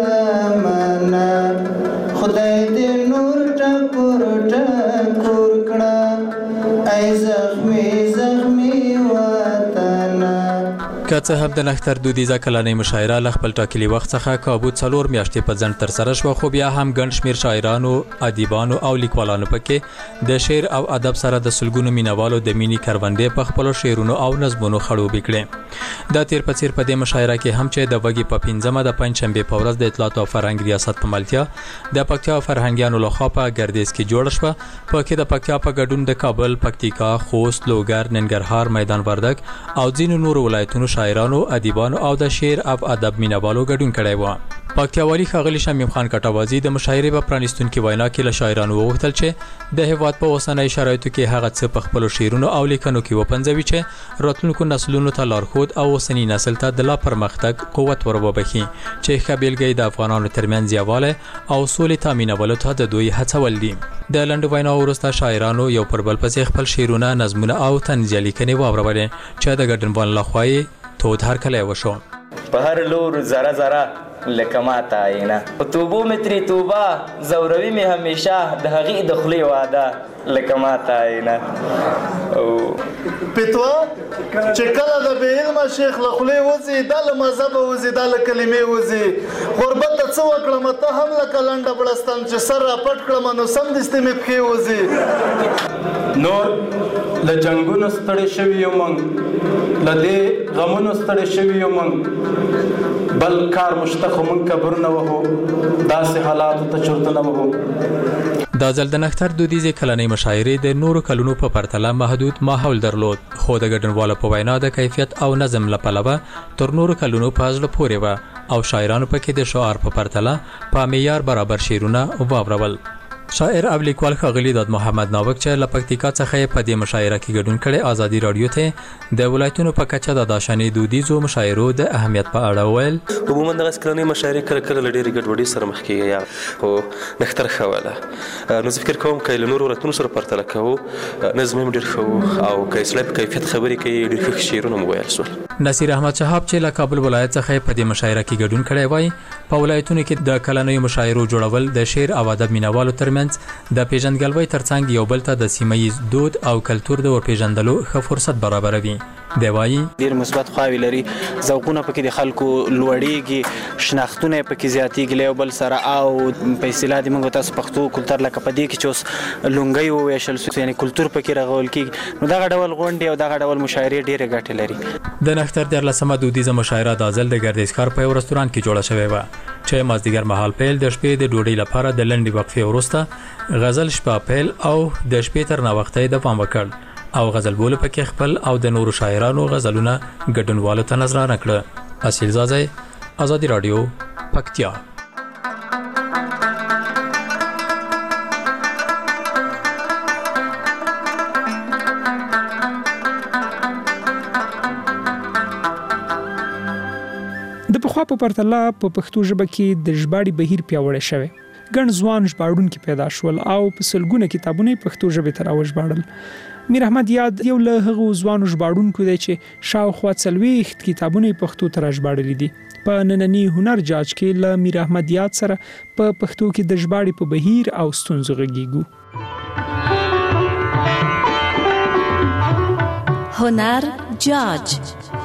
K: لمنا خدای دې نور ټکور ټکور کړه ای زخمي زخمي وطن.
M: که څه هم د نختر دودیزه کلنۍ مشاعره له خپل ټاکلي وخت څخه کابو 4 میاشتې په ځنډ ترسره شوه، خو بیا هم ګڼ شمېر شاعرانو، ادیبانو او لیکوالانو پکې د شعر او ادب سره د سلګونو مینوالو د مینې کروندې په خپلو شعرونو او نظمونو خړوبې کړې. دا تیر په څیر په دې مشاعره کې هم چې د وږي په 15مه د پنځشنبې په ورځ د اطلاعات او فرهنګ ریاست په ملتیا د پکتیا فرهنګیانو لخوا په ګردیز کې جوړ شوه. په کې د پکتیا په ګډون د کابل، پکتیکا، خوست، لوګر، ننګرهار، میدان وردګ او ځینو نورو ولایتونو شاعرانو، ادیبانو او د شعر او ادب مینوالو ګډون کړی و. پکتیاوالي ښاغلي شمیم خان کټوازی د مشاعرې په پرانیستونکي وینا کې له شاعرانو وغوښتل چې د هیواد په اوسنۍ شرایطو کې هغه څه په خپلو شعرونو او لیکنو کې وپنځوي چې راتلونکو نسلونو ته لارښود او اوسني نسل ته د لا پرمختګ قوت ور وبخي، چې ښه بیلګه د افغانانو ترمنځ یووالی او سولې تامینولو ته د دوی هڅول دي. د لنډو ویناو وروسته شاعرانو یو پر بل پسې خپل شعرونه، نظمونه او طنزیه لیکنې واورولې چې د ګډونوالو لخوا یې تود هرکلی وشو.
R: په هر لور ذره ذره لکه ماته آینه په توبو متری توبه زوروي می همیشه د هغې د خولې واده لکه ماته آینه. او
S: پتوا چې کله د بې علمه شیخ له خولې وځي، دا له مذهبه وځي، دا له کلمې وځي. غربت ته څه وکړم، ته هم لکه لنډه بړستن چې سر را پټ کړم نو سمدستي مې پښې وځي.
Q: نور له جنګونو ستړي شوي یو موږ، له دې غمونو ستړي شوي یو موږ، بل کار مشته خو موږ کبرونه وهو، داسې حالاتو ته چورتونه وهو.
M: دا ځل د نختر دودیزې کلنۍ مشاعرې د نورو کلونو په پرتله محدود ماحول درلود، خو د ګډونوالو په وینا د کیفیت او نظم له پلوه تر نورو کلونو په زړه پورې وه او شاعرانو پکې د شعار په پرتله په معیار برابر شعرونه واورول. شاعر او لیکوال ښاغلي داد محمد ناوک چې له پکتیکا څخه په دې مشاعره کې ګډون کړی، ازادي رادیو ته د ولایتونو په کچه د داشانې دودیزو مشاعرو د اهمیت په اړه وویل.
T: عموما دغه کلنۍ مشاعرې کله کله له ډېرې ګډوډۍ سره مخ کېږي، یا خو نختر ښه وله. نو زه فکر کوم که له نورو ولایتونو سره پرتله کوو نظم هم ډېر ښه و، او که سړی په کیفیت خبرې کوي ډېر ښه شعرونه مو ویل شول.
M: نصیر احمد شهاب چې له کابل ولایت څخه په دې مشاعره کې ګډون کړی وای، په ولایتونو کې د کلنیو مشاعرو جوړول د شعر او ادب مینوالو ترمنځ د پیژندګلوۍ ترڅنګ یو بل ته د سیمه ییز دود او کلتور د ورپېژندلو ښه فرصت برابروي. دی وایي
U: ډېر مثبت خواوې لري، ذوقونه پکې د خلکو لوړېږي، شناختونه پکې زیاتېږي له یو بل سره، او په اصطلاح د موږ تاسو پښتو کلتور لکه په دې کې چې اوس لونګۍ وویشل سو، یعنې کلتور پکې رغول کېږي. نو دغه ډول غونډې او دغه ډول مشاعرې ډېرې ګټې لري.
M: د نختر 14مه دودیزه مشاعره دا ځل د ګردیز ښار په یو رستورانت کې جوړه شوې وه چې مازدیګر مهال پیل د شپې د ډوډۍ لپاره د لنډې وقفې وروسته غزل شپه پیل او د شپې تر ناوخته دوام وکړ او غزل بول پکې خپل او د نورو شاعرانو غزلونه ګډونوالو ته نظرانه کړه. اصیل زازه، ازادي رادیو، پکتیا.
J: د پخوا په پرتله په پښتو ژبه کې د ژباړې بهیر پیاوړی شوی. ګڼ ځوان ژباړونکي پیدا شول او په سلګونه کتابونه پښتو ژبې ته راوژباړل. میر احمد یاد یو له هغو ځوانو ژباړونکو دی چې شاوخوا 40 کتابونه پښتو ته راژباړلي دي. په نننی هنر جاج کې له میر احمد یاد سره په پښتو کې د ژباړې په بهیر او ستونزو غږیږو.
C: هنر جاج.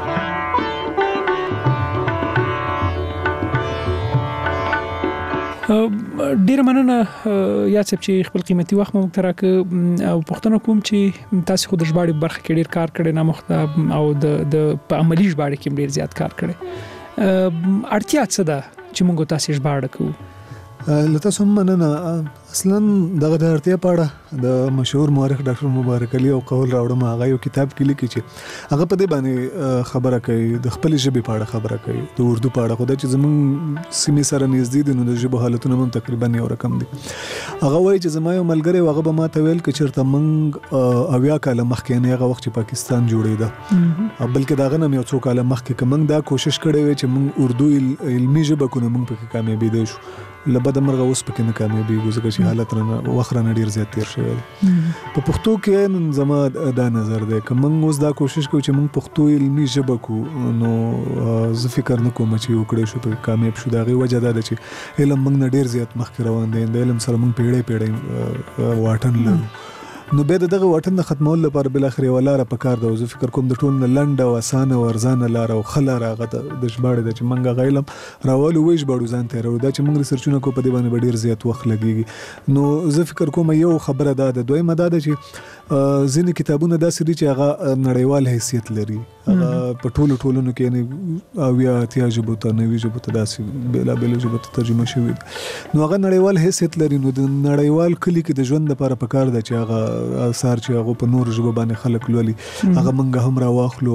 J: ډیر مننه یا چې خپل قیمتي وخت مو ترک او پښتنه کوم چې تاسو خود ژباړې برخه کې ډیر کار کړی نه مخته او د په عملی ژباړې کې ډیر زیات کار کړی. اړتیا څه ده چې موږ تاسو ژباړه کوو؟
B: لته سم مننه. اصلا دغه د اړتیا پاړه د مشهور مورخ ډاکټر مبارک علي او قول راوړم هغه یو کتاب کې لیکي چې هغه په دې باندې خبره کوي د خپل ژبې پاړه خبره کوي د اردو پاړه خو دا چې زمون سیمې سره نږدې دي نو د ژبې حالتونه هم تقریبا یو رقم دي. هغه وایي چې زما یو ملګری هغه به ما ته ویل چې چېرته موږ 80 کاله مخکې نه هغه وخت چې پاکستان جوړېده بلکې داغه نه یو څو کاله مخکې کوم دا کوشش کړی وي چې موږ اردو علمي ژبه کو نه موږ پکې کامیابی دي شو لبد مرغه اوس پکې نه کامیابیږي ځکه چې حالت رانه وخرانه ډیر زیات تیر شوی په پښتو کې نن زما دا نظر دی که موږ اوس دا کوشش کوو چې موږ پښتو علمي ژبه کو نو زه فکر نه کوم چې وکړې شو په کامیاب شو دا غي وجه دا ده چې علم موږ نه ډیر زیات مخکې روان دی د علم سره موږ پیړې واټن لرو نو به دغه واټن د ختمولو لپاره بل اخر یو لار په کار ده. زه فکر کوم د ټول لنډه او اسانه او ارزانه لار او خلاره غته د ژباړې د چې منګه غیلم راولو ویش باړو ځان ته راو دا چې موږ ریسرچونه کو په دې باندې ډیر زیات وخت لګيږي. نو زه فکر کوم یو خبره ده دویمه ده چې ځینې کتابونه داسې دي چې هغه نړیوال حیثیت لري هغه په ټولو کې نه او یا اتیا ژبو ته نوي ژبو ته داسې بېلابېلو ژبو ته ترجمه شوي نو هغه نړیوال حیثیت لري. نو د نړیوال کلی کې د ژوند لپاره پکار ده چې هغه اثر چې هغه په نور ژبه باندې خلک لولي هغه منګه هم راواخلو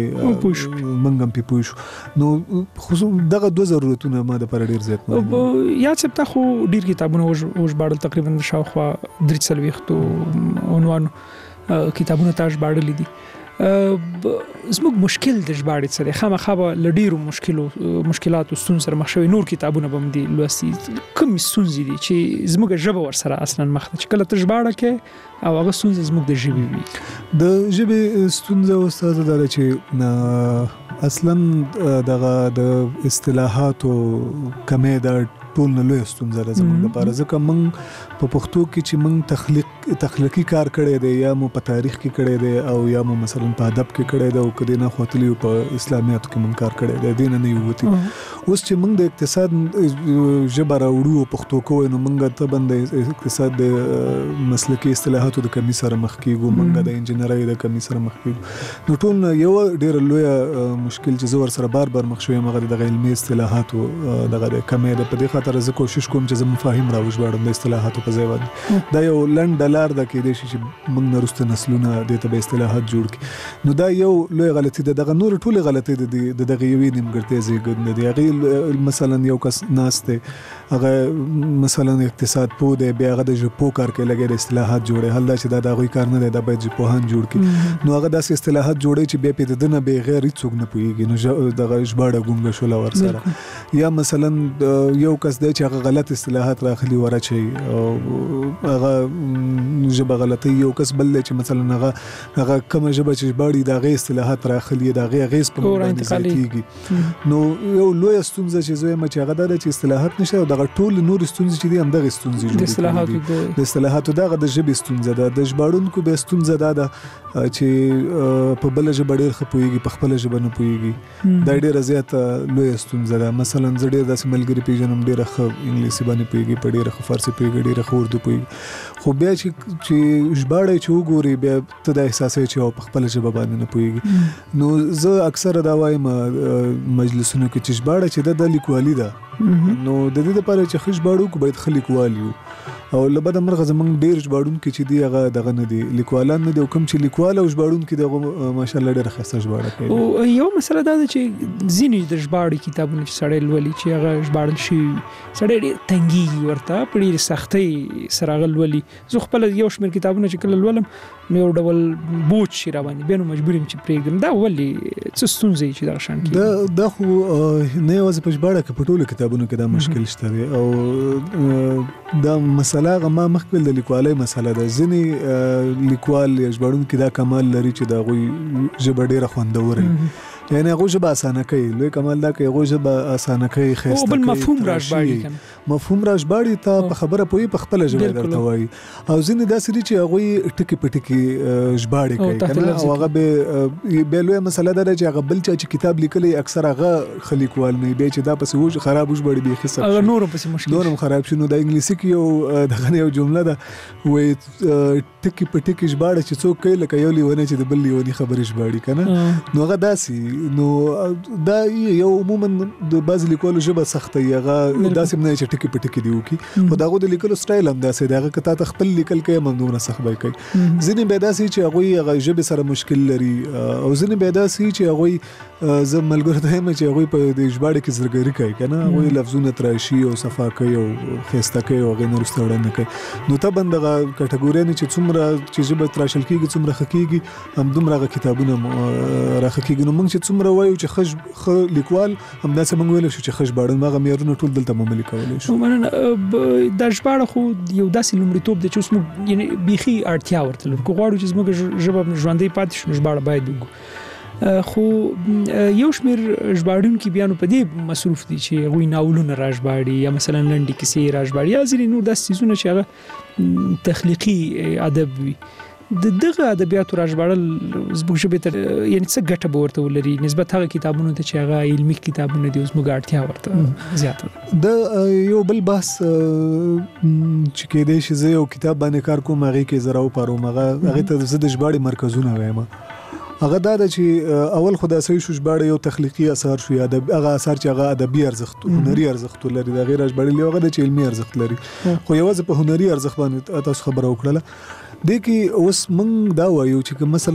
B: منګه هم پی پوښ نو خصوص دغه دوه ضرورتونه ما د پر ډیر زیات مهم
J: یا چې تا خو ډیر کتابونه وژباړل تقریبا شاوخوا 340 عنوان کتابونه تاج باړلې دي. زموږ مشکل د ژباړې سره خامخا له ډیرو مشکلاتو ستونزو سره مخ شوي نور کتابونه به هم دي لوستي کوم ستونزې دي چې زموږ ژبه ورسره اصلا مخ ته چې کله ته ژباړه کې او هغه ستونزې زموږ د ژبې وي
B: د ژبې ستونزه استاد دا چې اصلا دغه د اصطلاحاتو کمې د ټول نه لوی ستونزه ده زموږ لپاره ځکه موږ په پښتو کې چې موږ تخلیقي کار کړی دی یا مو په تاریخ کې کړی دی او یا مو مثلا په ادب کې کړی دی او کدی نه خوتلی په اسلامیاتو کې موږ کار کړی دی دین نه یو وتی اوس چې موږ د اقتصاد ژبه راوړو پښتو کوو نو موږ ته باندې اقتصاد د مسلکي اصطلاحاتو د کمی سره مخ کیږو موږ د انجنیري د کمی سره مخ کیږو نو ټول یو ډیر لوی مشکل چې زور سره بار مخ شوی مغه د علمي اصطلاحاتو دغه کمی د په خاطر زه کوشش کوم چې زه مفاهیم راوژباړم د اصطلاحاتو په ځای باندې دا یو لنډ لار ده کې د چې موږ نرسته نسلونه د ته به اصطلاحات جوړ کړي نو دا یو لوی غلطي ده دغه نور ټول غلطي ده د دغه یوې نیمګړتیا زیږنده دی هغه مثلا یو کس ناشته هغه مثلا اقتصاد پوه دی بیا هغه د ژبو کار کوي لګي د اصطلاحات جوړي حل دا چې دا غوي کار نه دی دا باید ژبپوهان جوړ کړي نو هغه داسې اصطلاحات جوړي چې بیا په دنه به غیر هیڅوک نه پويږي نو دغه ژباړه ګونګه شول ور سره یا مثلا یو کس دی چې هغه غلط اصطلاحات راخلي ورچي او هغه ژبه غلطي یو کس بل چې مثلا هغه کوم ژبه چې ژباړي دا غي اصطلاحات راخلي دا غي غیس په باندې کیږي نو یو لوی ستونزه چې زوی مچ هغه د اصطلاحات نشه او دغه ټول نور ستونزې چې دي هم دغه ستونزې جوړي د اصطلاحاتو دغه د ژبې ستونزه ده د ژباړونکو به ستونزه ده چې په بل ژبه ډېر خپويږي په خپل ژبه نه پويږي دا ډېر زیات لوی ستونزه ده مثلا زه ډېر داسې ملګری پیژنم ډېر ښه انګلیسي باندې پويږي په ډېر ښه فارسی پويږي ډېر ښه اردو پويږي خو بیا چې ژباړه چې وګوري بیا ته د احساسې چې په خپل ژبه باندې نه پويږي نو زه اکثر دا وایم مجلسونو کې چې ژباړه چې د لیکوالي ده نو د دې لپاره چې خښ باړو کو باید خلیکوالي او لبد مرغه زمونږ ډیر ژباړونکي چې دی هغه دغه نه دي لیکوالان نه دي کوم چې لیکوال او ژباړونکي دغه ماشاءالله ډیر ښه ژباړه کوي.
J: او یو مسله دا ده چې ځینې د ژباړې کتابونه چې سړی لولي چې هغه ژباړل شي سړی ډیر تنګي ورته په ډیر سختۍ سره غلولي. زه خپل یو شمېر کتابونه چې کله لولم نو یو ډول بوج شي رواني به نو مجبور یم چې پرېږدم. دا ولې څه ستونزې چې دغه شان کې
B: دا خو نه یوازې په ژباړه کې په ټولو کتابونو کې دا مشکل شته دی او دا مسله غما مخکې د لیکوالۍ مسله ده. ځینې لیکوال یا ژباړونکي دا کمال لري چې دا غوي ژبه ډیره خوندوره یعنی هغه ژبه اسانه کوي. لوی کمال دا کوي هغه ژبه اسانه کوي خسته
J: کوي مفهوم راژباړي
B: مفهوم راژباړي ته په خبره پوي په خپل ژبه درته وایي. او ځینې داسې دي چې هغه ټکی پټکی ژباړي کوي کنه او هغه به لوی مسله ده چې هغه بل چې کتاب لیکلي اکثر هغه خلیکوال نه به چې دا پس وژ خراب ژباړي به خسته
J: هغه نورم پس مشکل
B: نورم خراب شي. نو د انګلیسي کې یو دغه یو جمله ده وې ټکی پټکی ژباړي چې څوک کوي لکه یو لیونه چې د بل لیونی خبرې ژباړي کنه. نو هغه داسي نو دا یو عموما د باز لیکلو ژبه سخته یغه داسې نه چې ټکی پټکی دی وکي خو داغه د لیکلو سټایل هم داسې دغه کته ته خپل لیکل کې ممنونه سخت به کوي. ځینې به داسې چې هغه ژبه سره مشکل لري او ځینې به داسې چې هغه زه ملګری ته هم چې هغه په د ژباړه کې زرګری کوي کنه هغه لفظونه تراشي او صفا کوي او خسته کوي او غیر نورستوړه نه کوي. نو ته بندغه کټګوري نه چې څومره چې ژبه تراشل کیږي څومره حقيقي هم دومره کتابونه راخکیږي. نو موږ چې څومره وایو چې خج لیکوال هم داسې موږ ویل شو چې خج باړن ماغه معیارونه ټول دلته مملي کولای شو.
J: د ژباړه خو یو داسې لومړیتوب دی چې اوس موږ یعنی بيخي اړتیا ورته لرو. غواړو چې موږ ژبه ژوندۍ پاتې شي ژباړه باید وګورو. خو یو شمېر ژباړونکي بیا نو په دې مصروف دي چې هغوی ناولونه راژباړي یا مثلا لنډې کیسې راژباړي یا ځینې نور داسې څیزونه چې هغه تخلیقي ادب وي. د دغه ادبیاتو راژباړل زموږ ژبې ته یعنې څه ګټه به ورته ولري نسبت هغه کتابونو ته چې هغه علمي کتابونه دي اوس موږ اړتیا ورته زیاته ده.
B: د یو بل بحث چې کېدای شي زه یو کتاب باندې کار کوم هغې کې زه راوپاروم هغې ته زه د ژباړې مرکزونه وایم. هغه دا ده چې اول خو د صحیح شو ژباړه یو تخلیقي اثر شو یا هغه اثر چې هغه ادبي ارزښت هنري ارزښت لري د غیر ژباړې هغه د علمي ارزښت لري خو یوازې په هنري ارزښت باندې تاسو خبره وکړه. د کې اوس موږ دا وایو چې مثلا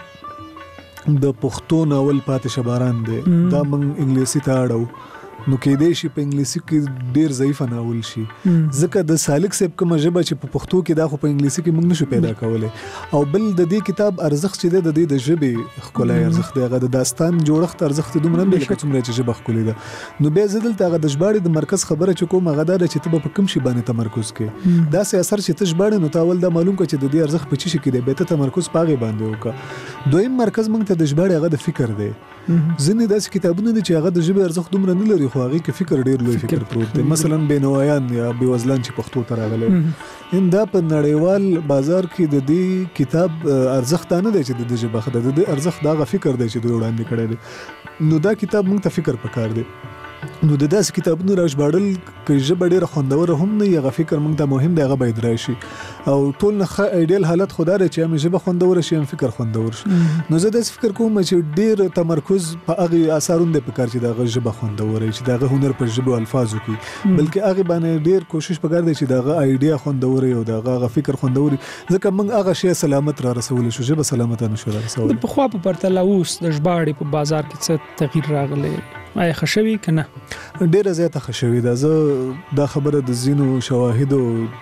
B: موږ د پښتو ناول پاتې شباران دی دا موږ انګلیسي ته اړو نو کېدای شي په انګلیسي کې ډیر ضعیف ناول شي ځکه د سالک صاحب کوم ژبه چې په پښتو کې دا خو په انګلیسي کې موږ نشو پیدا کولای. او بل د دې کتاب ارزښت چې د دې د ژبې ښکلا ارزښت دی هغه د داستان جوړښت ارزښت دومره نه لکه څومره چې ژبه ښکلې ده. نو بیا زدل ته هغه د ژباړې د مرکز خبره چې کوم هغه دا چې ته په کوم شي باندې تمرکز کوي دا سه اثر چې ته ژباړې نو تاول دا معلوم کړي چې د دې ارزښت په چی شي کې دی به ته تمرکز پاغه باندې وکړه. دویم مرکز موږ ته د ژباړې هغه د فکر دی. ځینې داسې کتابونه دي چې هغه د ژبې ارزښت دومره نه لري خو هغه کې فکر ډیر لوی فکر پروت دی. مثلا بینوایان یا بیوزلان چې پښتو ته راغلي ان دا په نړیوال بازار کې د دې کتاب ارزښت نه دی چې د ژبه د دې ارزښت دا فکر دی چې دوی وړاندې کړی دی. نو دا کتاب موږ ته فکر پکار دی. نو د داسې کتابونو راژباړل کې ژبه ډیره خوندوره هم نه هغه فکر موږ ته مهم دی هغه باید راشي او ټول نه ایډیل حالت خدا لري چې هم ژبه خوندوره شي هم فکر خوندور شي. نو زه داسې فکر کوم چې ډیر تمرکز په هغه اثارونه د پکار چې د ژبه خوندوره چې د هنر پر ژبه الفاظو کې بلکې هغه باندې ډیر کوشش پکار دی چې د ایډیا خوندوره او د هغه فکر خوندوري ځکه موږ هغه شی سلامت را رسول شو ژبه سلامت نه شو رسول.
J: په خو په پرتله اوس د ژباړې په بازار کې څه تغییر راغلی آیا خشوي کنه
B: ډیره زیاته خشوي ده. زه دا خبره د زینو شواهد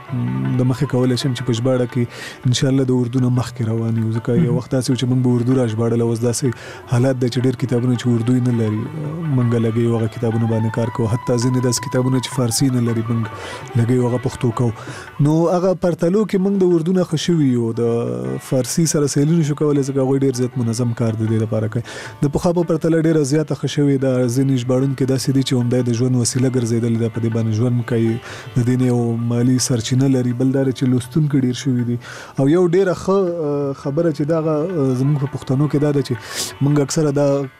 B: د مخه کولای شم چې په ژباړه کې ان شاء الله د اردو نه مخ کې روان یو ځکه یو وخت تاسو چې موږ به اردو راژباړل اوس داسې حالات د ډیر کتابونه چې اردو نه لري موږ لګي وغه کتابونه باندې کار کوو حتی ځینې داس کتابونه چې فارسی نه لري موږ لګي وغه پښتو کوو. نو هغه پرتلو کې موږ د اردو نه خشوي او د فارسی سره سیلونه شو کولای ځکه ډیر زیات منظم کار دی د لپاره کوي. د پخوا په پرتله ډیره زیاته خشوي د ځینې ژباړونکو داسې دي چې هم د ژوند وسیله ګرځیدل د په دې باندې ژوند کوي د دې نه یو مالی سرچینه لري بل دا چې لوستونکو ډیر شوي دي. او یو ډیره خبره چې دا زموږ په پښتنو کې دا ده چې موږ اکثره دا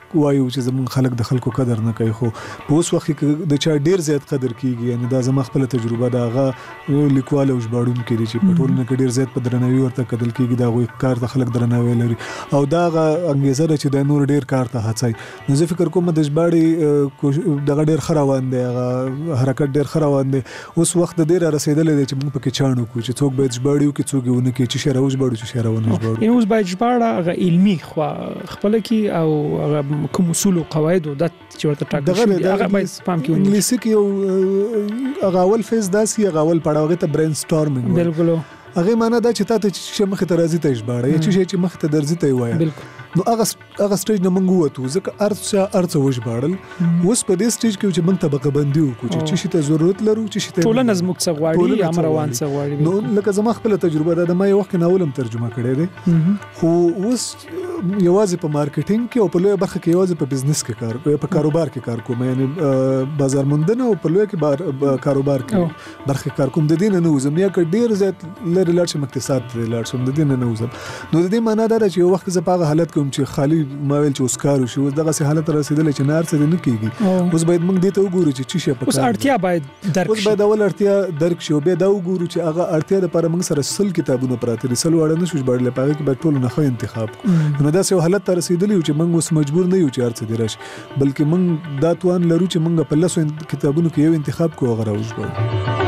B: وایو چې زمون خلک د خلکو قدر نه کوي، خو په اوس وخت کې د چا ډیر زیات قدر کیږي. یعنی دا زما خپل تجربه ده، هغه لیکوال او ژباړونکي دي چې په ټولنه کې ډیر زیات په درناوي ورته کتل کیږي، دا غوي کار ته خلک درناوي لري او دا انګیزه ده چې د نور ډیر کار ته هڅای. نو زه فکر کوم د ژباړې دغه ډیر خروان دی، هغه حرکت ډیر خروان دی. اوس وخت د ډیر رسیدلې دی چې موږ پکې چانو کو چې څوک باید ژباړي او کې څوک ونه کې چې شراوز ژباړو چې شراونه ژباړو.
J: یعنی اوس باید ژباړه هغه علمي خو خپل کې او کوم اصول او قواعد او د چې ورته ټاکل شوی هغه باید پام کې ونیول.
B: انګلیسي کې یو هغه اول فیز داسي هغه اول پړاوغه ته برین سټارمینګ.
J: بالکل
B: هغه معنا دا چې تاسو چې مخ ته راځي ته ژباړه یا چې مخ ته درځي ته وایي.
J: بالکل
B: نو هغه سټیج نه مونږ وته ځکه ارڅ وژباړل. اوس په دې سټیج کې چې مونږ طبقه بندي وکړو چې شي ته ضرورت لرو چې شي ته
J: ټول نظم څغواړي امر روان څغواړي.
B: نو لکه زما خپل تجربه ده، ما یو وخت ناولم ترجمه کړې ده، خو اوس یوازې په مارکیټینګ کې او په لوی برخه کې یوازې په بزنس کې په کاروبار کې کار کوم، یعنی بازار موندنه او په لوی کې کاروبار کې برخه کار کوم. د دین نه وزم یا ډیر زیات لري لاړ شم اقتصاد لاړ شم، د دین نه وزم. نو د دې معنا دا چې یو وخت زه په هغه حالت کوم چې خالی ما ویل چې اوس کار وشي، اوس دغه حالت رسیدل چې نار څه نه کیږي. اوس باید موږ دې ته وګورو چې شي په
J: اوس اړتیا باید درک شي.
B: اوس باید اول اړتیا درک شي او بیا دا وګورو چې هغه اړتیا لپاره موږ سره سل کتابونه پراته دي، سل وړاندې نشو ژباړل، په هغه کې باید ټول نه خو انتخاب کوو. نو دا یو حالت ته رسیدلی چې موږ اوس مجبور نه یو چې ارڅ دي راشي، بلکې موږ دا توان لرو چې موږ په لاسو کتابونو کې یو انتخاب کوو هغه راوځو.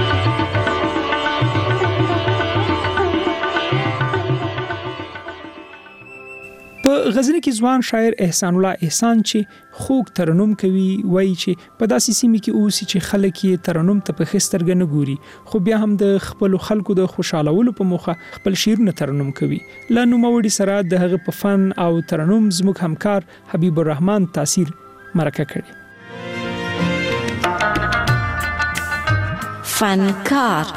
J: په غزنی کې ځوان شاعر احسان الله احسان چې خوږ ترنم کوي، وایي چې په داسې سیمه کې اوسي چې خلک یې ترنم ته په خسترګ نه ګوري، خو بیا هم د خپل خلکو د خوشالولو په موخه خپل شعرونه ترنم کوي. له نوموړي سره د هغه په فن او ترنم زموږ همکار حبیب الرحمن تاثیر مرکه کړي.
C: فنکار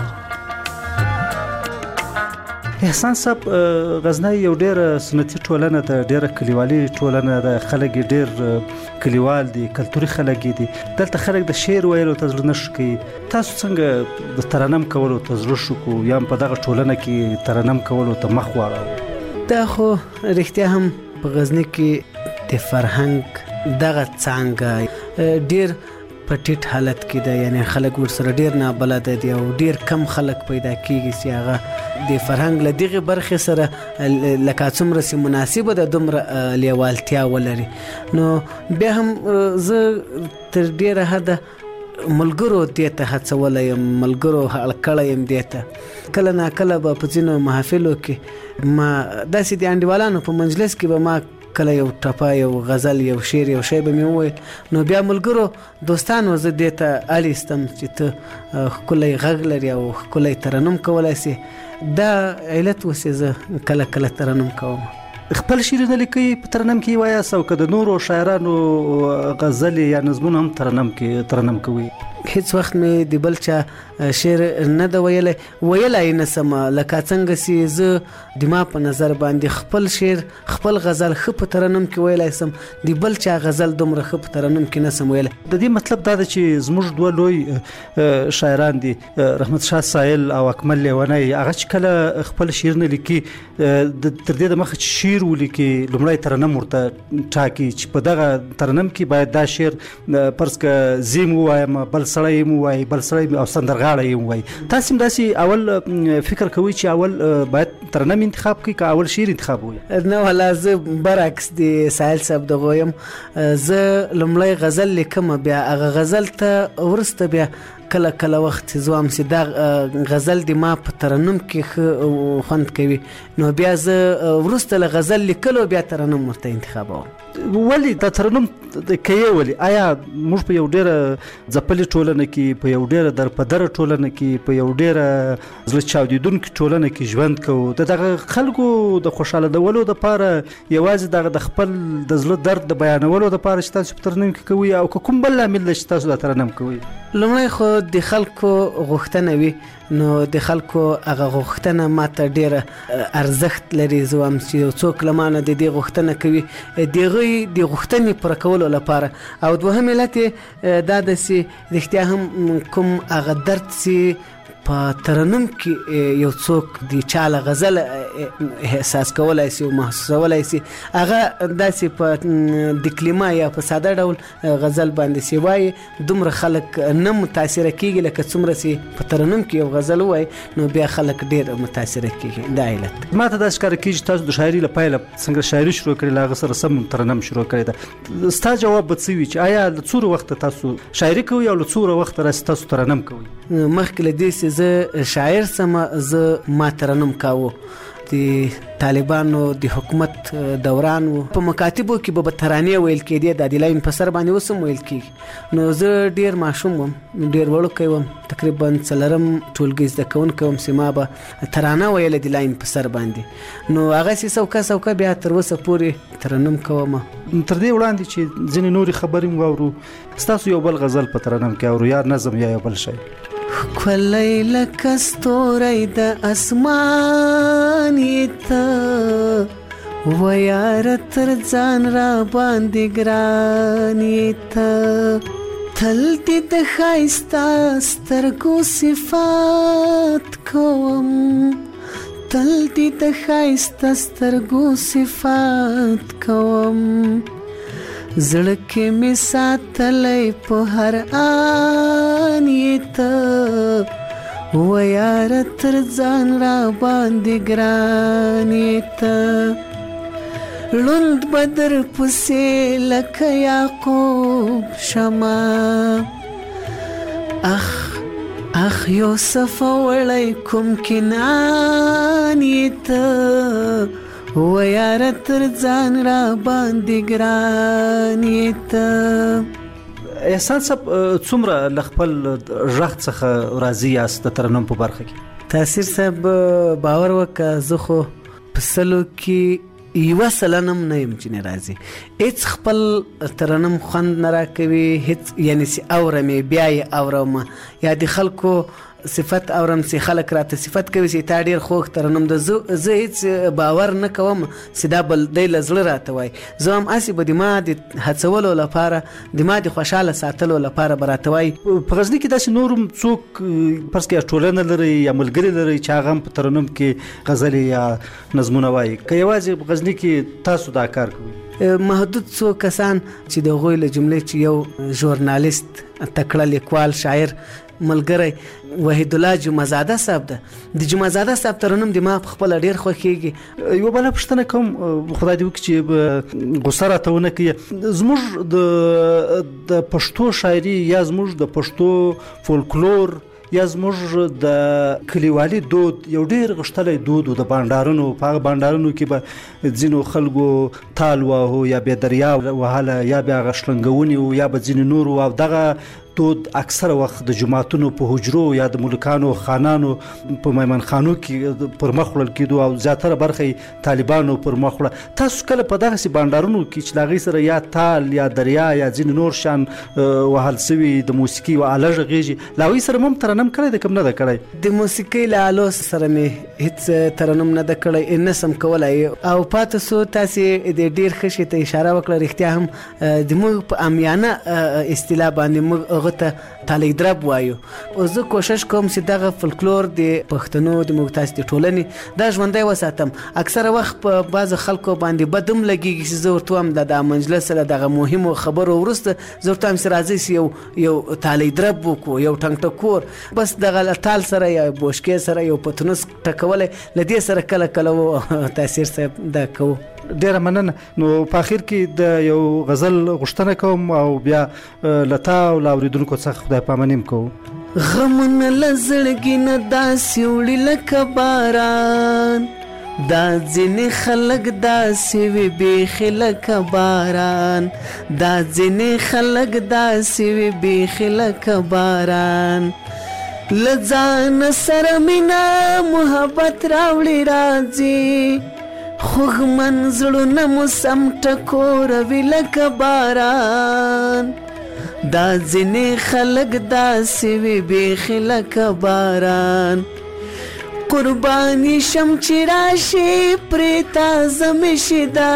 D: احسان صاحب، غزنی یو ډیر سنتي ټولنه ده، ډیر کلیوالي ټولنه ده، خلک ډیر کلیوال دي، کلتوري خلک دي. دلته خلک د شعر ویلو ته زړه نه شي. تاسو څنګه د ترنم کولو ته زړه شو کو یا په دغه ټولنه کې ترنم کولو ته مخ واړو؟
V: دا خو رښتیا هم په غزنی کې د فرهنګ دغه څنګه ډیر په ټیټ حالت کې ده، یعنی خلک ورسره ډیر نه بلد دي او ډیر کم خلک پیدا کیږي چې هغه د فرهنګ له دغه برخې سره لکه څومره سي مناسبه ده دومره لیوالتیا ولري. نو بیا هم زه تر ډیره حده ملګرو دې ته هڅولی یم، ملګرو هل کړی یم دې ته. کله نا کله به په ځینو محافلو کې ما داسې د انډیوالانو په مجلس کې به ما کله یو ټپه، یو غزل، یو شعر، یو شی به مې وویل، نو بیا ملګرو دوستانو زه دې ته اړ ایستم چې ته ښکلی غږ لري او ښکلی ترنم کولی سي. دا علت اوسې زه کله کله ترنم کوم.
D: خپل شعرونه لیکي په ترنم کې وایاست او که د نورو شاعرانو غزل یا نظمونه هم ترنم کوي؟
V: هیڅ وخت مې د بل چا شعر نه ده ویلی نه سم، لکه څنګه چې زه د ما په نظر باندې خپل شعر، خپل غزل ښه په ترنم کې ویلی سم، د بل چا غزل دومره ښه په ترنم کې نه سم ویلی.
D: د دې مطلب دا ده چې زموږ دوه لوی شاعران دي، رحمت شاه سایل او اکمل لیونی، هغه چې کله خپل شعرونه لیکي تر دې دمخه چې شعر ولیکي لومړی ترنم ورته ټاکي چې په دغه ترنم کې باید دا شعر فرض که زیم ووایم، بل سړی یې ووایي، بل سړی او سندرغاړی یې ووایي. تاسو هم داسې اول فکر کوئ چې اول باید ترنم انتخاب کړئ که اول شعر انتخاب وي؟
V: نه والا، زه برعکس د سایل صاحب دغه یم. زه لومړی غزل لیکم، بیا هغه غزل ته ورسته بیا کله کله وخت زوام چې دا غزل د ما په ترنم کې خوند کوي، نو بیا زه وروسته له غزل لیکلو بیا ترنم ورته انتخابوم.
D: ولی دا ترنم کوي ولی؟ آیا موږ په یو ډیره ځپلې ټولنه کې، په یو ډیره درپدره ټولنه کې، په یو ډیره زړه چاودیدونکې ټولنه کې ژوند کوو، د دغه خلکو د خوشحالولو دپاره یوازې دغه د خپل د زړه درد د بیانولو دپاره چې تاسو په ترنم کې کوئ، او که کوم بل لامل دی چې تاسو دا ترنم کوئ؟
V: لومړی خو د خلکو غوښتنه وي، نو د خلکو هغه غوښتنه ماته ډیره ارزښت لري. زه وایم چې یو څوک له ما نه د دې غوښتنه کوي د هغوی د غوښتنې پوره کولو لپاره. او دوهم علت یې دا ده چې رښتیا هم کوم هغه درد چې په ترنم کې یو څوک د چاله غزل احساس کولای شي او محسوسولای شي هغه داسې په د کلمه یا په ساده ډول غزل باندې سی وای دومره خلک نه متاثر کیږي لکه څومره سي په ترنم کې یو غزل وای نو بیا خلک ډیر متاثر کیږي دا علت
D: ما ته دا ښکار کیږي تاسو د شاعري لپاره څنګه شاعري شروع کړې لاغه سره سم ترنم شروع کړې ده ستا جواب به څه وي چې آیا د څوره وخت تاسو شاعري کوئ او له څوره وخت راځي تاسو ترنم کوئ
V: مخکې له دې چې زه شاعر سم زه ما ترنم کاوه د طالبانو د حکومت دوران په مکاتبو کې به ترانې ویل کېدې د لاین په سر باندې وسم ویل کېږي نو زه ډیر ماشوم وم ډیر وړوکی وم تقریبا څلرم ټولګي زده کوونکی وم چې ما به ترانه ویله د لاین په سر باندې نو هغسې څوکه بیا تر اوسه پورې ترنم کوم
D: تر دې وړاندې چې ځینې نورې خبرې واورو ستاسو یو بل غزل په ترنم کې اورو یا نظم یا یو بل شی
V: ښکلی لکه ستوری د اسمان یې ته ویاره تر ځان را باندې ګران یې ته تل دې د ښایسته سترګو صفات کوم تل دې د ښایسته سترګو صفات کوم زړه کې مې ساتلی په هر آن یې ته ویاره تر ځان را باندې ګران یې ته ړوند به در پسې لکه یعقوب شمه اخ یوسف وړی کوم کنعان یې ته ویاره تر ځان را باندې ګران یې ته
D: احسان صاحب څومره له خپل غږ څخه راضي یاست د ترنم په برخه کې
V: تاثیر صاحب باور وکړه زه خو په سلو کې یوه سلنم نه یم چې نه راځي هیڅ خپل ترنم خوند نه راکوي هیڅ یعنی چې اورم بیا یې اورم یا د خلکو صفت اورم چې خلک راته صفت کوي چې تا ډیر خوږ ترنم ده زه هیڅ باور نه کوم چې دا بل دی له زړه راته وایي زه هم هسې به د ما د هڅولو لپاره د ما د خوشحاله ساتلو لپاره به راته وایي
D: په غزني کې داسې نور هم څوک فرض کړه ټولنه لري یا ملګري لري چې هغه هم په ترنم کې غزلې یا نظمونه وایي که یوازې په غزني کې تاسو دا کار کوئ
V: محدود څو کسان چې د هغوی له جملې چې یو ژورنالیست تکړه لیکوال شاعر ملګری وحید الله جمعزاده صاحب ده د جمعزاده صاحب ترنم د ما په خپل ډیر خوښیږي
D: یو بل پښتنه کوم خدای دې وکړي چې غوسه راته ونه کړي زموږ د پښتو شاعري یا زموږ د پښتو فولکلور یا زموږ د کلیوالي دود یو ډیر غښتلی دود د بانډارونو په هغه بانډارونو کې به ځینو خلکو تال وهو یا بیا دریا وهله یا بیا غشلنګونې یا به ځینې نور او دغه دود اکثر وخت د جماعتونو په حجرو یا د ملکانو خانانو په میمنخانو کې پر مخ وړل کېدو او زیاتره برخه طالبانو پر مخ وړه تاسو کله په دغه سي بانډارونو کې چې لاغي سره یا تال یا دریا یا ځین نور شان وهل سوي د موسیقي او آله غږیږي لاوي سره هم ترنم کړی د کوم نه ده کړی
V: د موسیقي له آلو سره مې هیڅ ترنم نه ده کړی نه سم کولای او پاتې سو تاسو د ډیر خشي ته اشاره وکړه رښتیا هم د موږ په امیانه اصطلاح باندې موږ ته تالی درب وایو او زه کوشش کوم چې دغه فولکلور د پښتنو د مقتاس د ټولنې دا ژوندۍ وساتم اکثره وخت په بعض خلکو باندې بدم لګیږي چې زه ورته هم د مجلس سره دغه مهمو خبرو ورسته زه ورته هم راځي چې یو تالی درب وکړو یو ټنګ ټکور بس دغه تال سره یا بوشکې سره یو پتنوس ټکولی له دې سره کله کله تاثیر صاحب دا کوو
D: ډیره مننه نو په اخر کې د یو غزل غوښتنه کوم او بیا لتا او اوریدونکو څخه خدای پامانیم کوم
V: غمونه لزړګي نه داسې وړي لکه باران دا ځینې خلک داسې وي بیخي لکه باران دا ځینې خلک داسې وي بیخي لکه باران له ځان سره مینه محبت راوړي راځي خوږ منزړونه مو سم ټکوروي لکه باران دا ځینې خلک داسې وي بیخي لکه باران قرباني شم چې راشي پرې تازه مې شي دا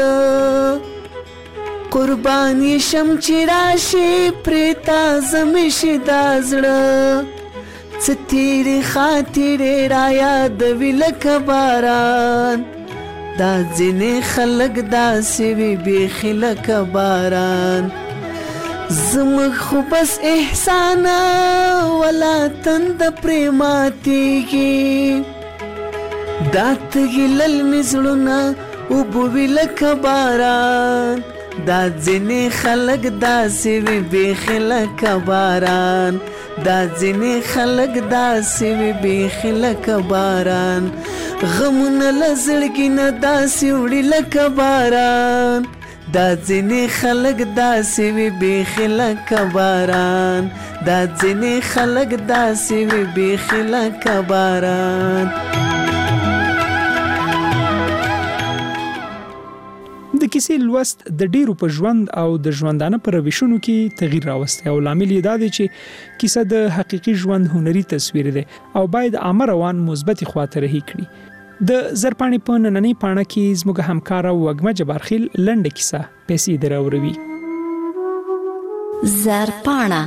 V: زړه قرباني شم چې راشي پرې تازه مې شي دا زړه
K: ستیری خاطرې را یادوي لکه باران دا ځینې خلک داسې وي بیخي لکه باران زموږ خو بس احسانه ولا تنده پرې ماتېږي دا تږي للمې زړونه اوبه وي لکه باران دا ځینې خلک داسې وي بیخي لکه باران دا ځینې خلک داسې وي بیخي لکه باران غمونه له زړګي نه داسې وړي لکه باران دا ځینې خلک داسې وي بیخي لکه باران دا ځینې خلک داسې وي بیخي لکه باران.
J: د کیسې لوست د ډیرو په ژوند او د ژوندانه پر روشونو کې تغییر راوستی او لامل یې دا دی چې کیسه د حقیقي ژوند هنري تصویر دی او باید عامه روان مثبت خواته رهي کړي. د زرپاڼې په نننۍ پاڼه کې زموږ همکار وګمه جبارخیل لنډه کیسه پیسې دراوروي.
C: زرپاڼه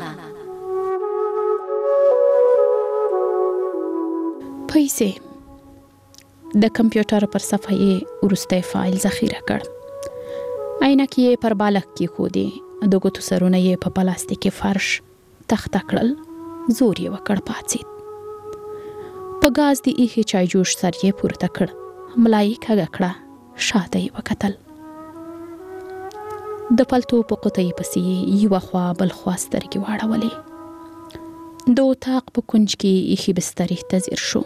L: پیسې د کمپیوټر پر صفحه یې وروستی فایل ذخیره کړ. عینکې یې پر بالښت کېښودې، د ګوتو سرونه یې په پلاستیکي فرش تخته کړل. زور یې وکړ پاڅېد. په ګاز د ایښې چایجوش سر یې پورته کړ. ملا یې کږه کړه. شاته یې وکتل. د پلتو په قطۍ پسې یې یوه خوا بل خوا سترګې واړولې. د اطاق په کونج کې ایښې بسترې ته ځیر شو.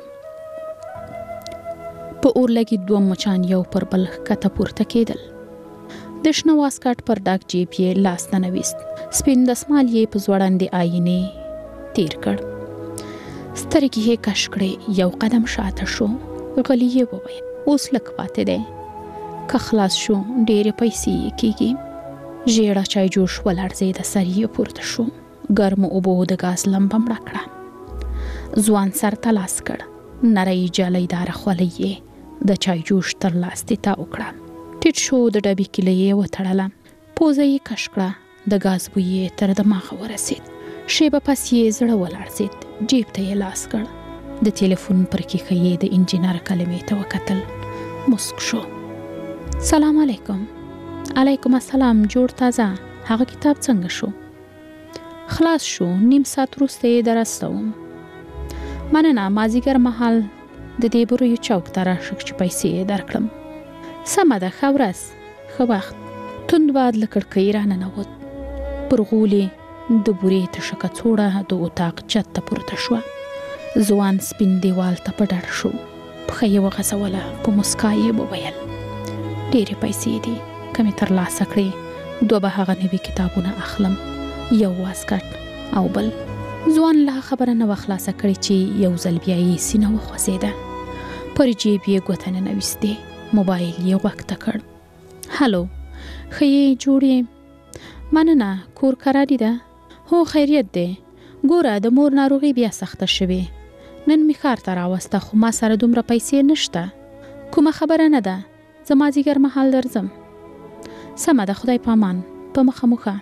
L: په اورلګي دوه مچان یو پر بل ښکته پورته کېدل. د شنه واسکټ پر ډاک جیب یې لاس ننویست. سپین دسمال یې په ځوړندې آینې تیر کړ. سترګې یې کش کړې. یو قدم شاته شو. غلی یې وویل اوس لږ پاتې دی. که خلاص شو ډېرې پیسې یې کېږي. ژېړه چایجوش ولړزېده. سر یې پورته شو. ګرمو اوبو د ګاز لمبه مړه کړه. ځوان سر ته لاس کړ. نری جالیداره خولۍ یې د چایجوش تر لاستي تاو کړه. ټیټ شو. د ډبې کیلۍ یې وتړله. پوزه یې کش کړه. د ګاز بوی یې تر دماغه ورسېد. شیبه پس یې زړه ولړزېد. جیب ته یې لاس کړ. د تلیفون پر کیښه یې د انجینر کلمې ته وکتل. مسک شو. سلام علیکم. علیکم السلام. جوړ تازه. هغه کتاب څنګه شو؟ خلاص شو. نیم ساعت وروسته یې درستوم. مننه. مازیګر مهال د دې برویو چوک ته راشه چې پیسې یې درکړم. سمه ده. ښه ورځ. ښه وخت. توند باد له کړکۍ راننوت. پر غولې د بورې تشه کڅوړه د اطاق چت ته پورته شوه. ځوان سپین دیوال ته په ډډ شو. پښه یې وغځوله. په مسکا یې وویل ډېرې پیسې دي. که مې ترلاسه کړې دوه به هغه نوي کتابونه اخلم. یو واسکټ او بل. ځوان لا خبره نه وه خلاصه کړې چې یو ځل بیا یې سینه وخوځېده. پر جیب یې ګوته ننویستې. موبایل یې غوږ ته کړ. هلو. ښه یې جوړ یې؟ مننه. کور کراري ده؟ هو خیریت دی. ګوره د مور ناروغي بیا سخته شوې. نن مې ښار ته راوسته خو ما سره دومره پیسې نشته. کومه خبره نه ده. زه مازدیګر مهال درځم. سمه ده. خدای پامان. په مخه مخه.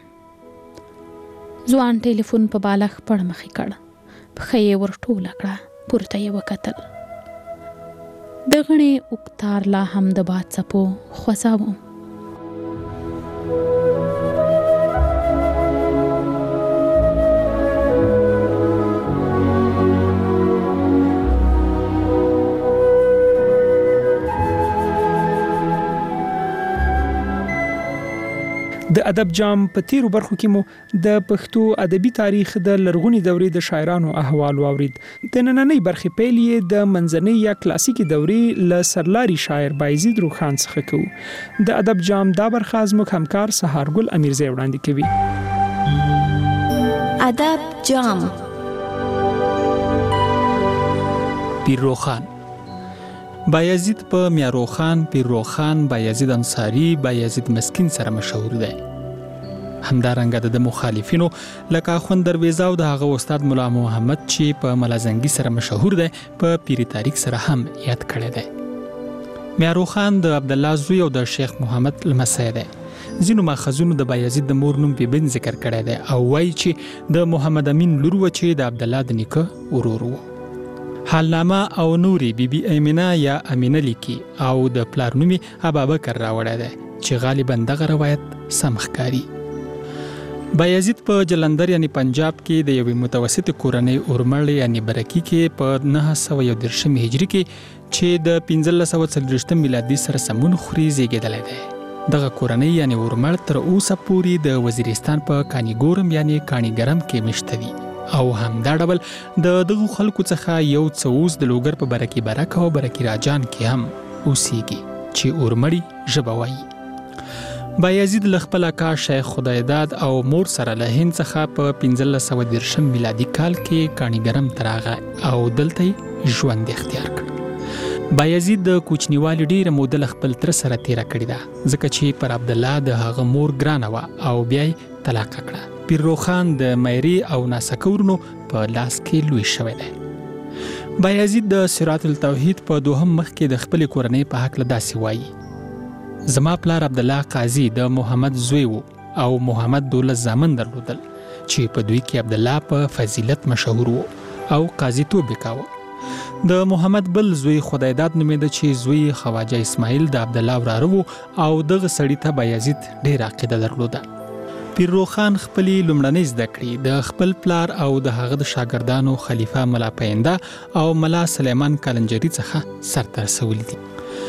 L: ځوان ټلیفون په بالښت پړمخې کړ. پښه یې ورټوله کړه. پورته یې وکتل. د غڼې اوکتار لا هم د باد څپو خوځاوه.
J: د ادب جام په تیرو برخو کې مو د پښتو ادبي تاریخ د لرغونی دورې د شاعرانو احوال واورید. د نننۍ برخې پیل یې د منځنۍ یا کلاسیکي دورې له سرلاري شاعر بایزید روخان څخه کوو. د ادب جام دا برخه زموږ همکار سهارګل امیرزی وړاندې کوي.
C: ادب جام.
F: پیرروخان. بایزید په میاروخان، پیرروخان، بایزید انصاری، بایزید مسکین سره مشهور دی. همدارنګه د مخالفینو لکه اخوند درویزه او د هغه استاد مولا محمد چې په ملازنګي سره مشهور دی په پیری تاریخ سره هم یاد کړی دی. میاروخان د عبد الله زوی او د شیخ محمد لمسی دی. ځینو ماخذونو د بایزید د مور نوم بن ذکر کړی دی او وایي چې د محمد امین لور و چې د عبد الله د نیکه ورور و. حالنامه او نوري بیبي امینه یا امینه لیکي او د پلار نوم ابابکر راوړی دی چې غالبا دغه روایت سم ښکاري. بایزید په جلندر یعنی پنجاب کې د یوې متوسطې کورنۍ اورمړ یعنی برکی کې په 913 هجری کې چې د 1540 میلادي سره سمون خوري زیږیدلی دی. دغه کورنۍ یعنی اورمړ تر اوسه پورې د وزیرستان په کانیګورم یعنی کانیګرم کې مشته دي او همدا ډول د دغو خلکو څخه یو څه اوس د لوګر په برکی برک او برکی راجان کې هم اوسیږي چې اورمړي ژبه وایي. بایزید له خپل اکا شیخ خدایداد او مور سره له هند څخه په 1513 میلادي کال کې کانیګرم ته راغی او دلته ژوند اختیار کړ. بایزید د کوچنیوالي ډیره موده له خپل تر سره تیره کړې ده ځکه چې پر عبد الله د هغه مور ګرانه وه او بیا یې طلاق کړه. پیرروخان د مایری او ناسکورنو په لاس کې لوی شوی دی. بایزید د صراط التوحید په دوهم مخ کې د خپل کورنۍ په حق داسې وایي: زما پلار عبد الله قاضي د محمد زوی و او محمد دولت زامن درلودل چې په دوی کې عبد الله په فضیلت مشهور و او قاضي توب وکاوه. د محمد بل زوی خدایداد نومېده چې زوی خواجه اسماعیل د عبد الله وراره و او دغه سړي ته بایزید ډېره عقیده درلوده. پیرروخان خپلې لومړنۍ زده کړې د خپل پلار او د هغه د شاګردانو خلیفه ملا پینده او ملا سلیمان کالنجري څخه سرته رسولي دي.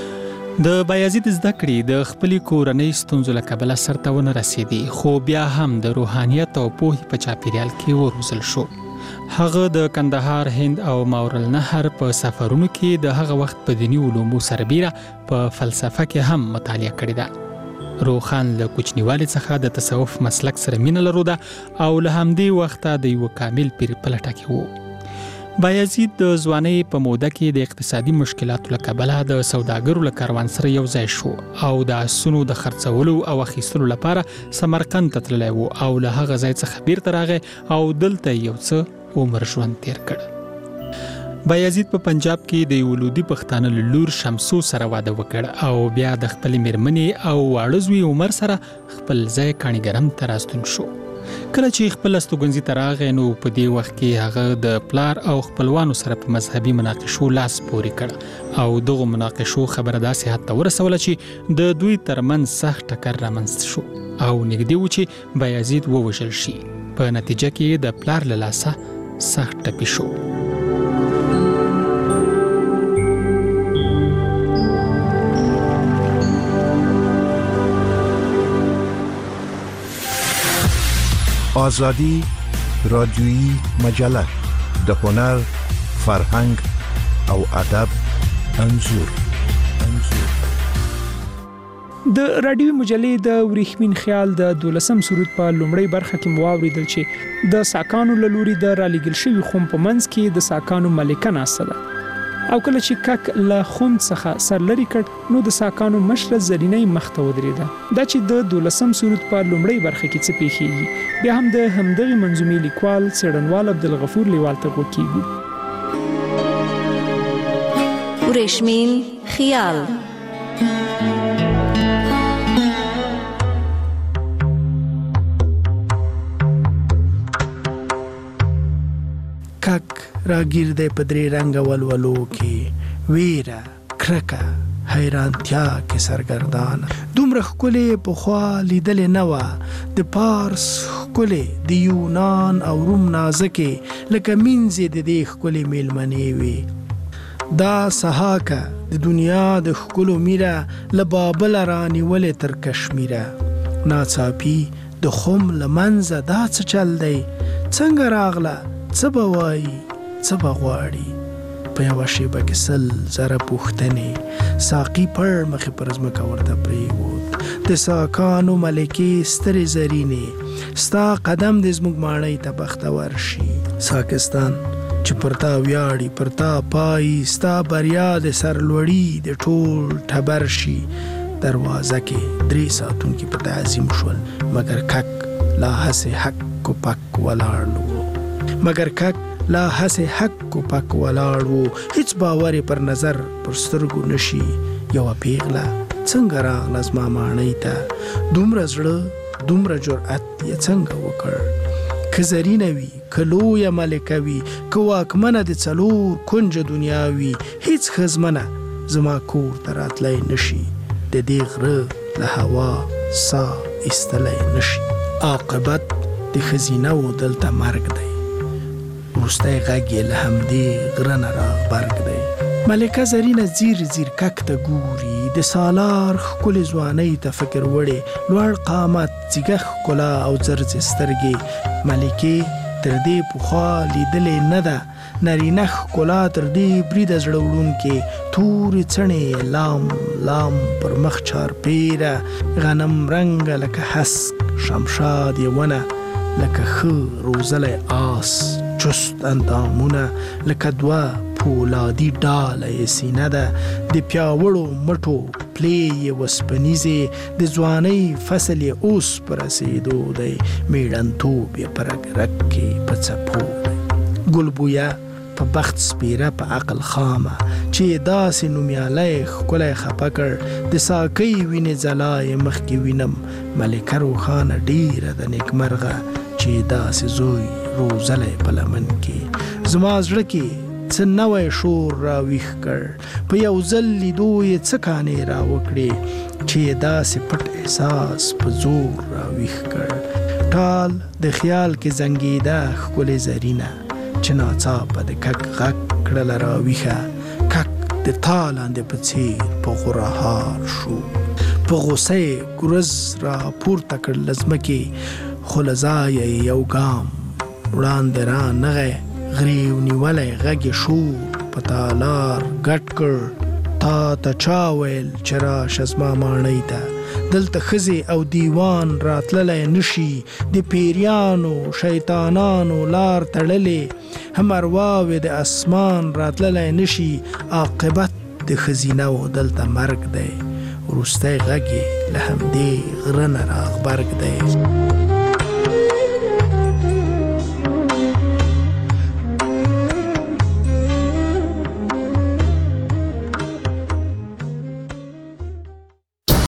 F: د بایزید زده کړې د خپلې کورنۍ ستونزو له کبله سرته ونه رسېدې خو بیا هم د روحانیت او پوهې په چاپیریال کې وروزل شو. هغه د کندهار، هند او ماورالنهر په سفرونو کې د هغه وخت په دیني علومو سربیره په فلسفه کې هم مطالعه کړې ده. روخان له کوچنیوالي څخه د تصوف مسلک سره مینه لرله او له همدې وخته د یو کامل پیر په لټه کې و. بایزید د ځوانۍ په موده کې د اقتصادي مشکلاتو له کبله د سوداګرو له کاروان سره یو ځای شو او د اسونو د خرڅولو او اخیستلو لپاره سمرقند ته تللی و او له هغه ځای څخه بیرته راغی او دلته یو څه عمر ژوند تیر کړ. بایزید په پنجاب کې د یو لودي پښتانه له لور شمسو سره واده وکړ او بیا د خپلې میرمنې او واړه زوی عمر سره خپل ځای کانیګرم ته راستون شو. کله چې خپل استوګنځي ته راغی نو په دې وخت کې هغه د پلار او خپلوانو سره په مذهبي مناقشو لاس پورې کړ او دغه مناقشو خبره داسې حد ته ورسوله چې د دوی ترمنځ سخت ټکر رامنځته شو او نږدې و چې بایزید ووژل شي. په نتیجه کې د پلار له لاسه سخت ټپي شو.
H: آزادی رادیویی مجله د هنر، فرهنګ او ادب انځور.
J: د رادیوي مجلې د وریښمین خیال د 12 سرود په لومړی برخه کې مواوریدل چې د ساکانو له لوري د رالیږل شوي خوم په منځ کې د ساکانو ملکه ناسته ده او کله چې کک له خوم څخه سر لري کړ نو د ساکانو مشره زرینۍ مخ ته ودرېده. دا چې د 12 سرود په لومړی برخه کې څه پیښیږي بیا هم د همدغې منظومې لیکوال څېړنوال عبدالغفور لیوال ته غوږ کیږو.
C: وریښمین خیال.
N: کک راگیر دی په درې رنګه ولولو کې ویره، کرکه، حیرانتیا کې سرګردان. دومره ښکلې پخوا لیدلې نه وه د پارس ښکلې د یونان او روم نازکې لکه مینځې د دې ښکلې میلمنې وي. دا سهاکه د دنیا د ښکلو میره له بابله رانیولې تر کشمیره. ناڅاپي د خم له منځه دا څه چل دی څنګه راغله څه به وایي څه به غواړي. په یوه شیبه کې 100 زره پوښتنې ساقي پړ مخې پر ځمکه ورته پرېوت. د ساکانو ملکې سترې زرینې ستا قدم د زموږ ماڼۍ ته بختور شي. ساکستان چې پر تا ویاړي پر تا پایي ستا بریا د سرلوړي د ټول ټبر شي. دروازه کې 3 ساعتونکي په تعظیم شول مګر کک لا هسې حق کو پک ولاړ و. مګر کک لا هسې حق کو پک ولاړ و. هیڅ باور پر نظر پر سترګو نشي. یوه پیغله څنګه راغله زما ماڼۍ ته دومره زړه دومره جرأت یې څنګه وکړ که زرینه وي که لویه ملکه وي که واکمنه د څلور کنجه دنیا وي هیڅ ښځمنه زما کور ته راتلی نشي د دې غره له هوا سا ایستلی نشي عاقبت د ښځینه و دلته مرګ دی وروستی غږ یې له همدې غره نه راغبرګ دی ملکه زرینه زیر زیر کک ته ګوري د سالار ښکلې ځوانۍ ته فکر وړې لوړ قامت ځیګه ښکلا او زرزې سترګې ملکې تر دې پخوا لیدلې نه ده نرینه ښکلا تر دې بریده زړه وړونکې تورې څڼې لام لام پر مخ چارپیره غنم رنګه لکه هسک شمشاد یې ونه لکه ښه روزلی آس چست اندامونه لکه دوه پولادي ډاله یې سینه ده د پیاوړو مټو پلې یې وسپنیزې د ځوانۍ فصل یې اوس په رسېدو دی میړنتوب یې په رګ رګ کې په څپو دی ګلبویه په بخت سپیره په عقل خامه چې داسې نومیالی ښکلی خفه کړ د ساقۍ وینې ځلا یې مخکې وینم ملکه روښانه ډېره د نیکمرغه چې داسې زوی روزلی په لمن کې زما زړه کې څه نوی شور راویښ کړ په یو ځل لیدو یې څه کانې راوکړې چې داسې پټ احساس په زور راویښ کړ ټال د خیال کې زنګېده ښکلې زرینه چې ناڅاپه د کک غږ کړله راویښه کک د تا لاندې په څېر په غورهار شو په غوسه یې ګرز را پورته کړ له ځمکې خو له ځایه یې یو ګام وړاندې را نغی غریو نیولی غږ یې شور په تالار ګډ کړ تا ته چا ویل چې راشه زما ماڼۍ ته دلته ښځې او دیوان راتللی نشي د پیریانو شیطانانو لار تړلې هم ارواوې د اسمان راتللی نشي عاقبت د ښځینه و دلته مرګ دی وروستی غږ یې له همدې غره نه راغبرګ دی